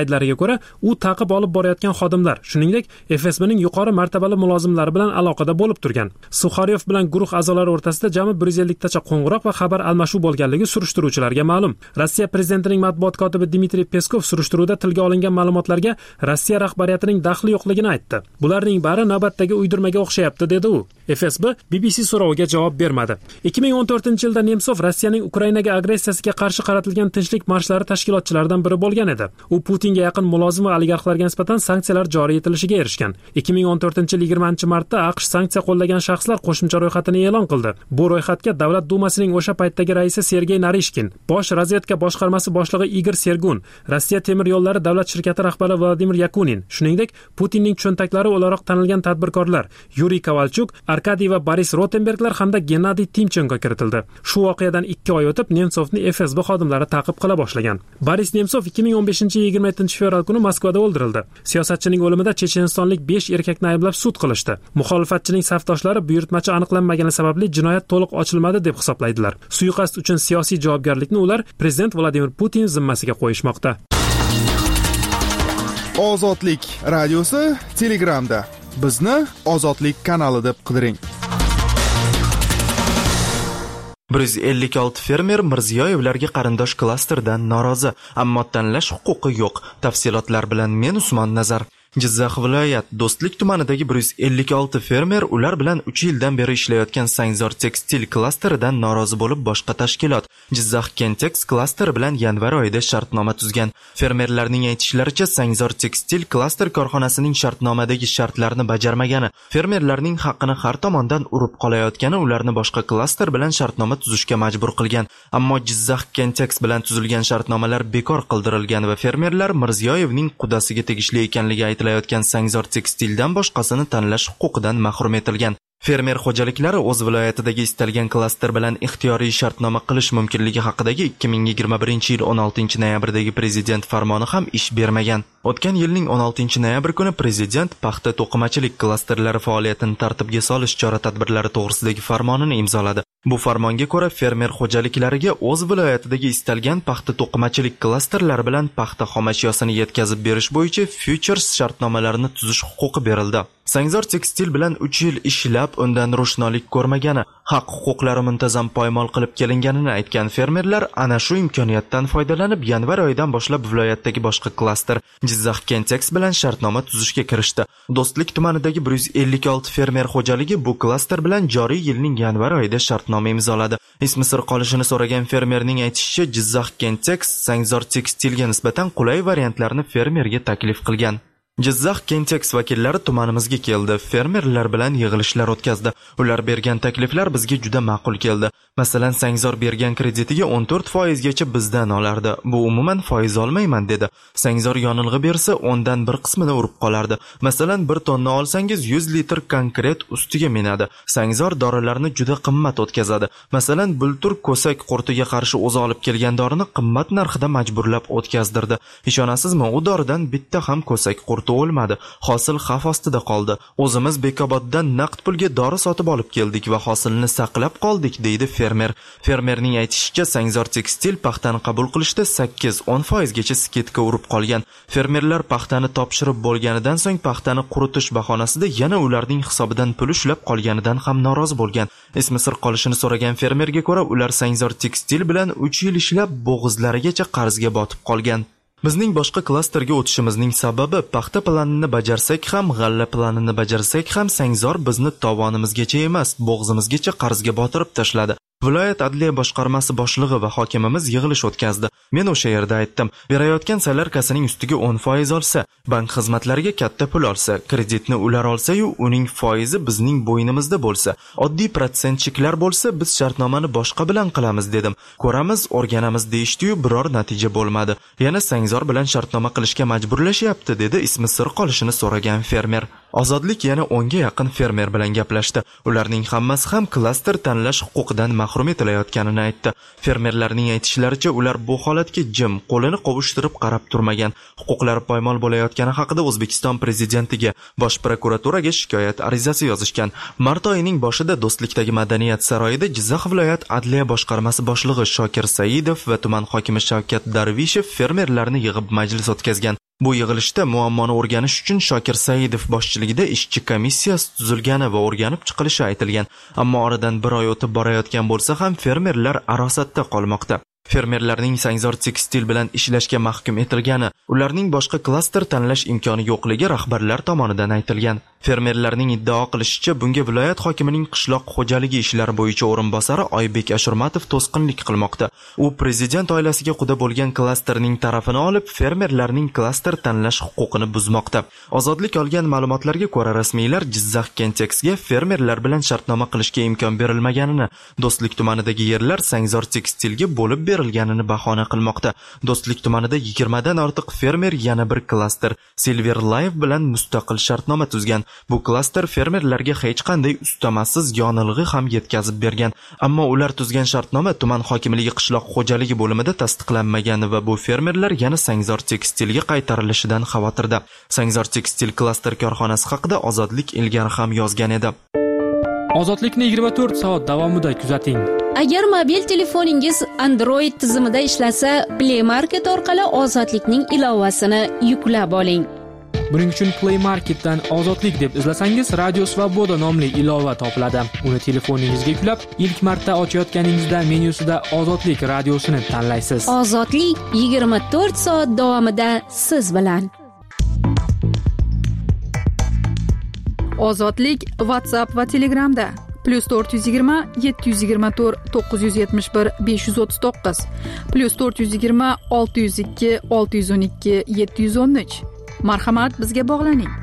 ko'ra, u taqib olib borayotgan xodimlar, shuningdek, FSBning yuqori martabali mulozimlari bilan aloqada bo'lib turgan. Sukharyov bilan guruh a'zolari o'rtasida jami 150 tacha qo'ng'iroq va xabar almashuv bo'lganligi surishtiruvchilarga ma'lum. Rossiya prezidentining matbuot kotibi Dmitriy Peskov surishtiruvda tilga olingan ma'lumotlarga Rossiya rahbariyatining daxli yo'qligini aytdi. Bularning bari navbatdagi uydirmaga o'xshayapti, dedi u. FSB BBC so'roviga javob bermadi. 2014-yilda Nemsov Rossiyaning Ukrainaga agressiyasiga qarshi qaratilgan tinchlik marshlari tashkilotchilaridan biri bo'lgan edi. U Putinga yaqin mulozim va oligarxlarga nisbatan sanksiyalar joriy etilishiga erishgan. 2014-yil 20-martda AQSh sanksiya qo'llagan shaxslar qo'shimcha ro'yxatini e'lon qildi. Bu ro'yxatga Davlat dumasining o'sha paytdagi raisi Sergey Narishkin, Bosh razvedka boshqarmasi boshlig'i Igor Sergun, Rossiya temir yo'llari davlat shirkati rahbari Vladimir Yakunin, shuningdek Putinning cho'ntaklari o'laroq tanilgan tadbirkorlar Yuriy Kovalchuk, Arkadiy va Boris Rotenberglar hamda Gennadiy Timchenko kiritildi. Shu voqeadan 2 oy o'tib Nemsovni FSB xodimlari ta'qib qila boshlagan. Boris Nemsov 2015-yil 27-fevral kuni Moskvada o'ldirildi. Siyosatchining o'limida chechenistonlik 5 erkakni ayblab sud qilishdi. Muxolifatchining safdoshlari buyurtmachi aniqlanmagani sababli jinoyat to'liq ochilmadi deb hisoblaydilar. Suiqasd uchun siyosiy javobgarlikni ular prezident Vladimir Putin zimmasiga qo'yishmoqda. Ozodlik radiosi Telegramda. Bizni Ozodlik kanali deb qidiring. 156 fermer Mirziyoyevlarga qarindosh klasterdan norozi, ammo tanlash huquqi yo'q. Tafsilotlar bilan men Usmon Nazar. Jizzax viloyat Do'stlik tumanidagi 156 fermer ular bilan 3 yildan beri ishlayotgan Sangzor tekstil klasteridan norozi bo'lib boshqa tashkilot Jizzax Kentex klasteri bilan yanvar oyida shartnoma tuzgan. Fermerlarning aytishlaricha Sangzor tekstil klaster korxonasining shartnomadagi shartlarni bajarmagani, fermerlarning haqqini har tomondan urib qolayotgani ularni boshqa klaster bilan shartnoma tuzishga majbur qilgan. Ammo Jizzax Kentex bilan tuzilgan shartnomalar bekor qildirilgan va fermerlar Mirziyoyevning qudasiga tegishli ekanligi aytilayotgan Sangzor tekstildan boshqasini tanlash huquqidan mahrum etilgan. Fermer xo'jaliklari o'z viloyatidagi istalgan klaster bilan ixtiyoriy shartnoma qilish mumkinligi haqidagi 2021-yil 16-noyabrdagi prezident farmoni ham ish bermagan. O'tgan yilning 16-noyabr kuni prezident paxta to'qimachilik klasterlari faoliyatini tartibga solish chora-tadbirlari to'g'risidagi farmonini imzoladi. Bu farmonga ko'ra fermer xo'jaliklariga o'z viloyatidagi istalgan paxta to'qimachilik klasterlari bilan paxta xomashyosini yetkazib berish bo'yicha futures shartnomalarini tuzish huquqi berildi. Sangzor tekstil bilan 3 yil ishlab undan ro'shnolik ko'rmagani, haq-huquqlari muntazam poymol qilib kelinganini aytgan fermerlar ana shu imkoniyatdan foydalanib yanvar oyidan boshlab viloyatdagi boshqa klaster Jizzax Kentex bilan shartnoma tuzishga kirishdi. Do'stlik tumanidagi 156 fermer xo'jaligi bu klaster bilan joriy yilning yanvar oyida shartnoma imzoladi. Ismi sir qolishini so'ragan fermerning aytishicha, Jizzax Kentex Sangzor tekstilga nisbatan qulay variantlarni fermerga taklif qilgan. Jizzax Kentex vakillari tumanimizga keldi, fermerlar bilan yig'ilishlar o'tkazdi. Ular bergan takliflar bizga juda ma'qul keldi. Masalan, Sangzor bergan kreditiga 14% gacha bizdan olardi. Bu umuman foiz olmayman dedi. Sangzor yonilg'i bersa, ondan bir qismini urib qolardi. Masalan, 1 tonna olsangiz 100 litr konkret ustiga minadi. Sangzor dorilarni juda qimmat o'tkazadi. Masalan, bultur ko'sak qurtiga qarshi o'zi olib kelgan dorini qimmat narxida majburlab o'tkazdirdi. Ishonasizmi, u doridan bitta ham ko'sak qurti olmadi. Hosil xavf ostida qoldi. O'zimiz Bekoboddan naqd pulga dori sotib olib keldik va hosilni saqlab qoldik, deydi fermer. Fermerning aytishicha, Sangzor tekstil paxtani qabul qilishda 8-10% gacha sketka urib qolgan. Fermerlar paxtani topshirib bo'lganidan so'ng paxtani quritish bahonasida yana ularning hisobidan pul ushlab qolganidan ham norozi bo'lgan. Ismi sir qolishini so'ragan fermerga ko'ra, ular Sangzor tekstil bilan 3 yil ishlab bo'g'izlarigacha qarzga botib qolgan. Bizning boshqa klasterga o'tishimizning sababi paxta planini bajarsak ham, g'alla planini bajarsak ham Sangzor bizni tovonimizgacha emas, bo'g'zimizgacha qarzga botirib tashladi. Viloyat adliya boshqarmasi boshlig'i va hokimimiz yig'ilish o'tkazdi. Men o'sha yerda aytdim, berayotgan salarkasining ustiga 10% olsa, bank xizmatlariga katta pul olsa, kreditni ular olsa-yu, uning foizi bizning bo'ynimizda bo'lsa, oddiy protsentchiklar bo'lsa, biz shartnomani boshqa bilan qilamiz dedim. Ko'ramiz, o'rganamiz deyishdi-yu, biror natija bo'lmadi. Yana Sangzor bilan shartnoma qilishga majburlashyapti, dedi ismi sir qolishini so'ragan fermer. Ozodlik yana 10 ga yaqin fermer bilan gaplashdi. Ularning hammasi ham klaster tanlash huquqidan mahrum etilayotganini aytdi. Fermerlarning aytishlaricha, ular bu holatga jim, qo'lini qovushtirib qarab turmagan. Huquqlari poymol bo'layotgani haqida O'zbekiston prezidentiga, Bosh prokuraturaga shikoyat arizasi yozishgan. Mart oyining boshida Do'stlikdagi Madaniyat saroyida Jizzax viloyat adliya boshqarmasi boshlig'i Shokir Saidov va tuman hokimi Shavkat Darvishev fermerlarni yig'ib majlis o'tkazgan. Bu yig'ilishda muammoni o'rganish uchun Shokir Saidov boshchiligida ishchi komissiyasi tuzilgani va o'rganib chiqilishi aytilgan. Ammo oradan bir oy o'tib borayotgan bo'lsa ham fermerlar arosatda qolmoqda. Fermerlarning sangzor tekstil bilan ishlashga mahkum etilgani, ularning boshqa klaster tanlash imkoni yo'qligi rahbarlar tomonidan aytilgan. Fermerlarning iddao qilishicha, bunga viloyat hokimining qishloq xo'jaligi ishlari bo'yicha o'rinbosari Oybek Ashurmatov to'sqinlik qilmoqda. U prezident oilasiga quda bo'lgan klasterning tarafini olib, fermerlarning klaster tanlash huquqini buzmoqda. Ozodlik olgan ma'lumotlarga ko'ra, rasmiylar Jizzax Kentex'ga fermerlar bilan shartnoma qilishga imkon berilmaganini, Do'stlik tumanidagi yerlar sangzor tekstilga bo'lib berilganini bahona qilmoqda. Do'stlik tumanida 20 dan ortiq fermer yana bir klaster Silver Life bilan mustaqil shartnoma tuzgan. Bu klaster fermerlarga hech qanday ustamasiz yonilg'i ham yetkazib bergan. Ammo ular tuzgan shartnoma tuman hokimligi qishloq xo'jaligi bo'limida tasdiqlanmagan va bu fermerlar yana sangzor tekstilga qaytarilishidan xavotirda. Sangzor tekstil klaster korxonasi haqida Ozodlik ilgari ham yozgan edi. Ozodlikni 24 soat davomida kuzating. Agar mobil telefoningiz Android tizimida ishlasa, Play Market orqali Ozodlikning ilovasini yuklab oling. Buning uchun Play Marketdan Ozodlik deb izlasangiz, Radio Svoboda nomli ilova topiladi. Uni telefoningizga yuklab, ilk marta ochayotganingizda menyusida Ozodlik radiosini tanlaysiz. Ozodlik 24 soat davomida siz bilan. Ozodlik WhatsApp va Telegramda +420 724 971 539 +420 602 612 713. Marhamat, bizga bog'laning.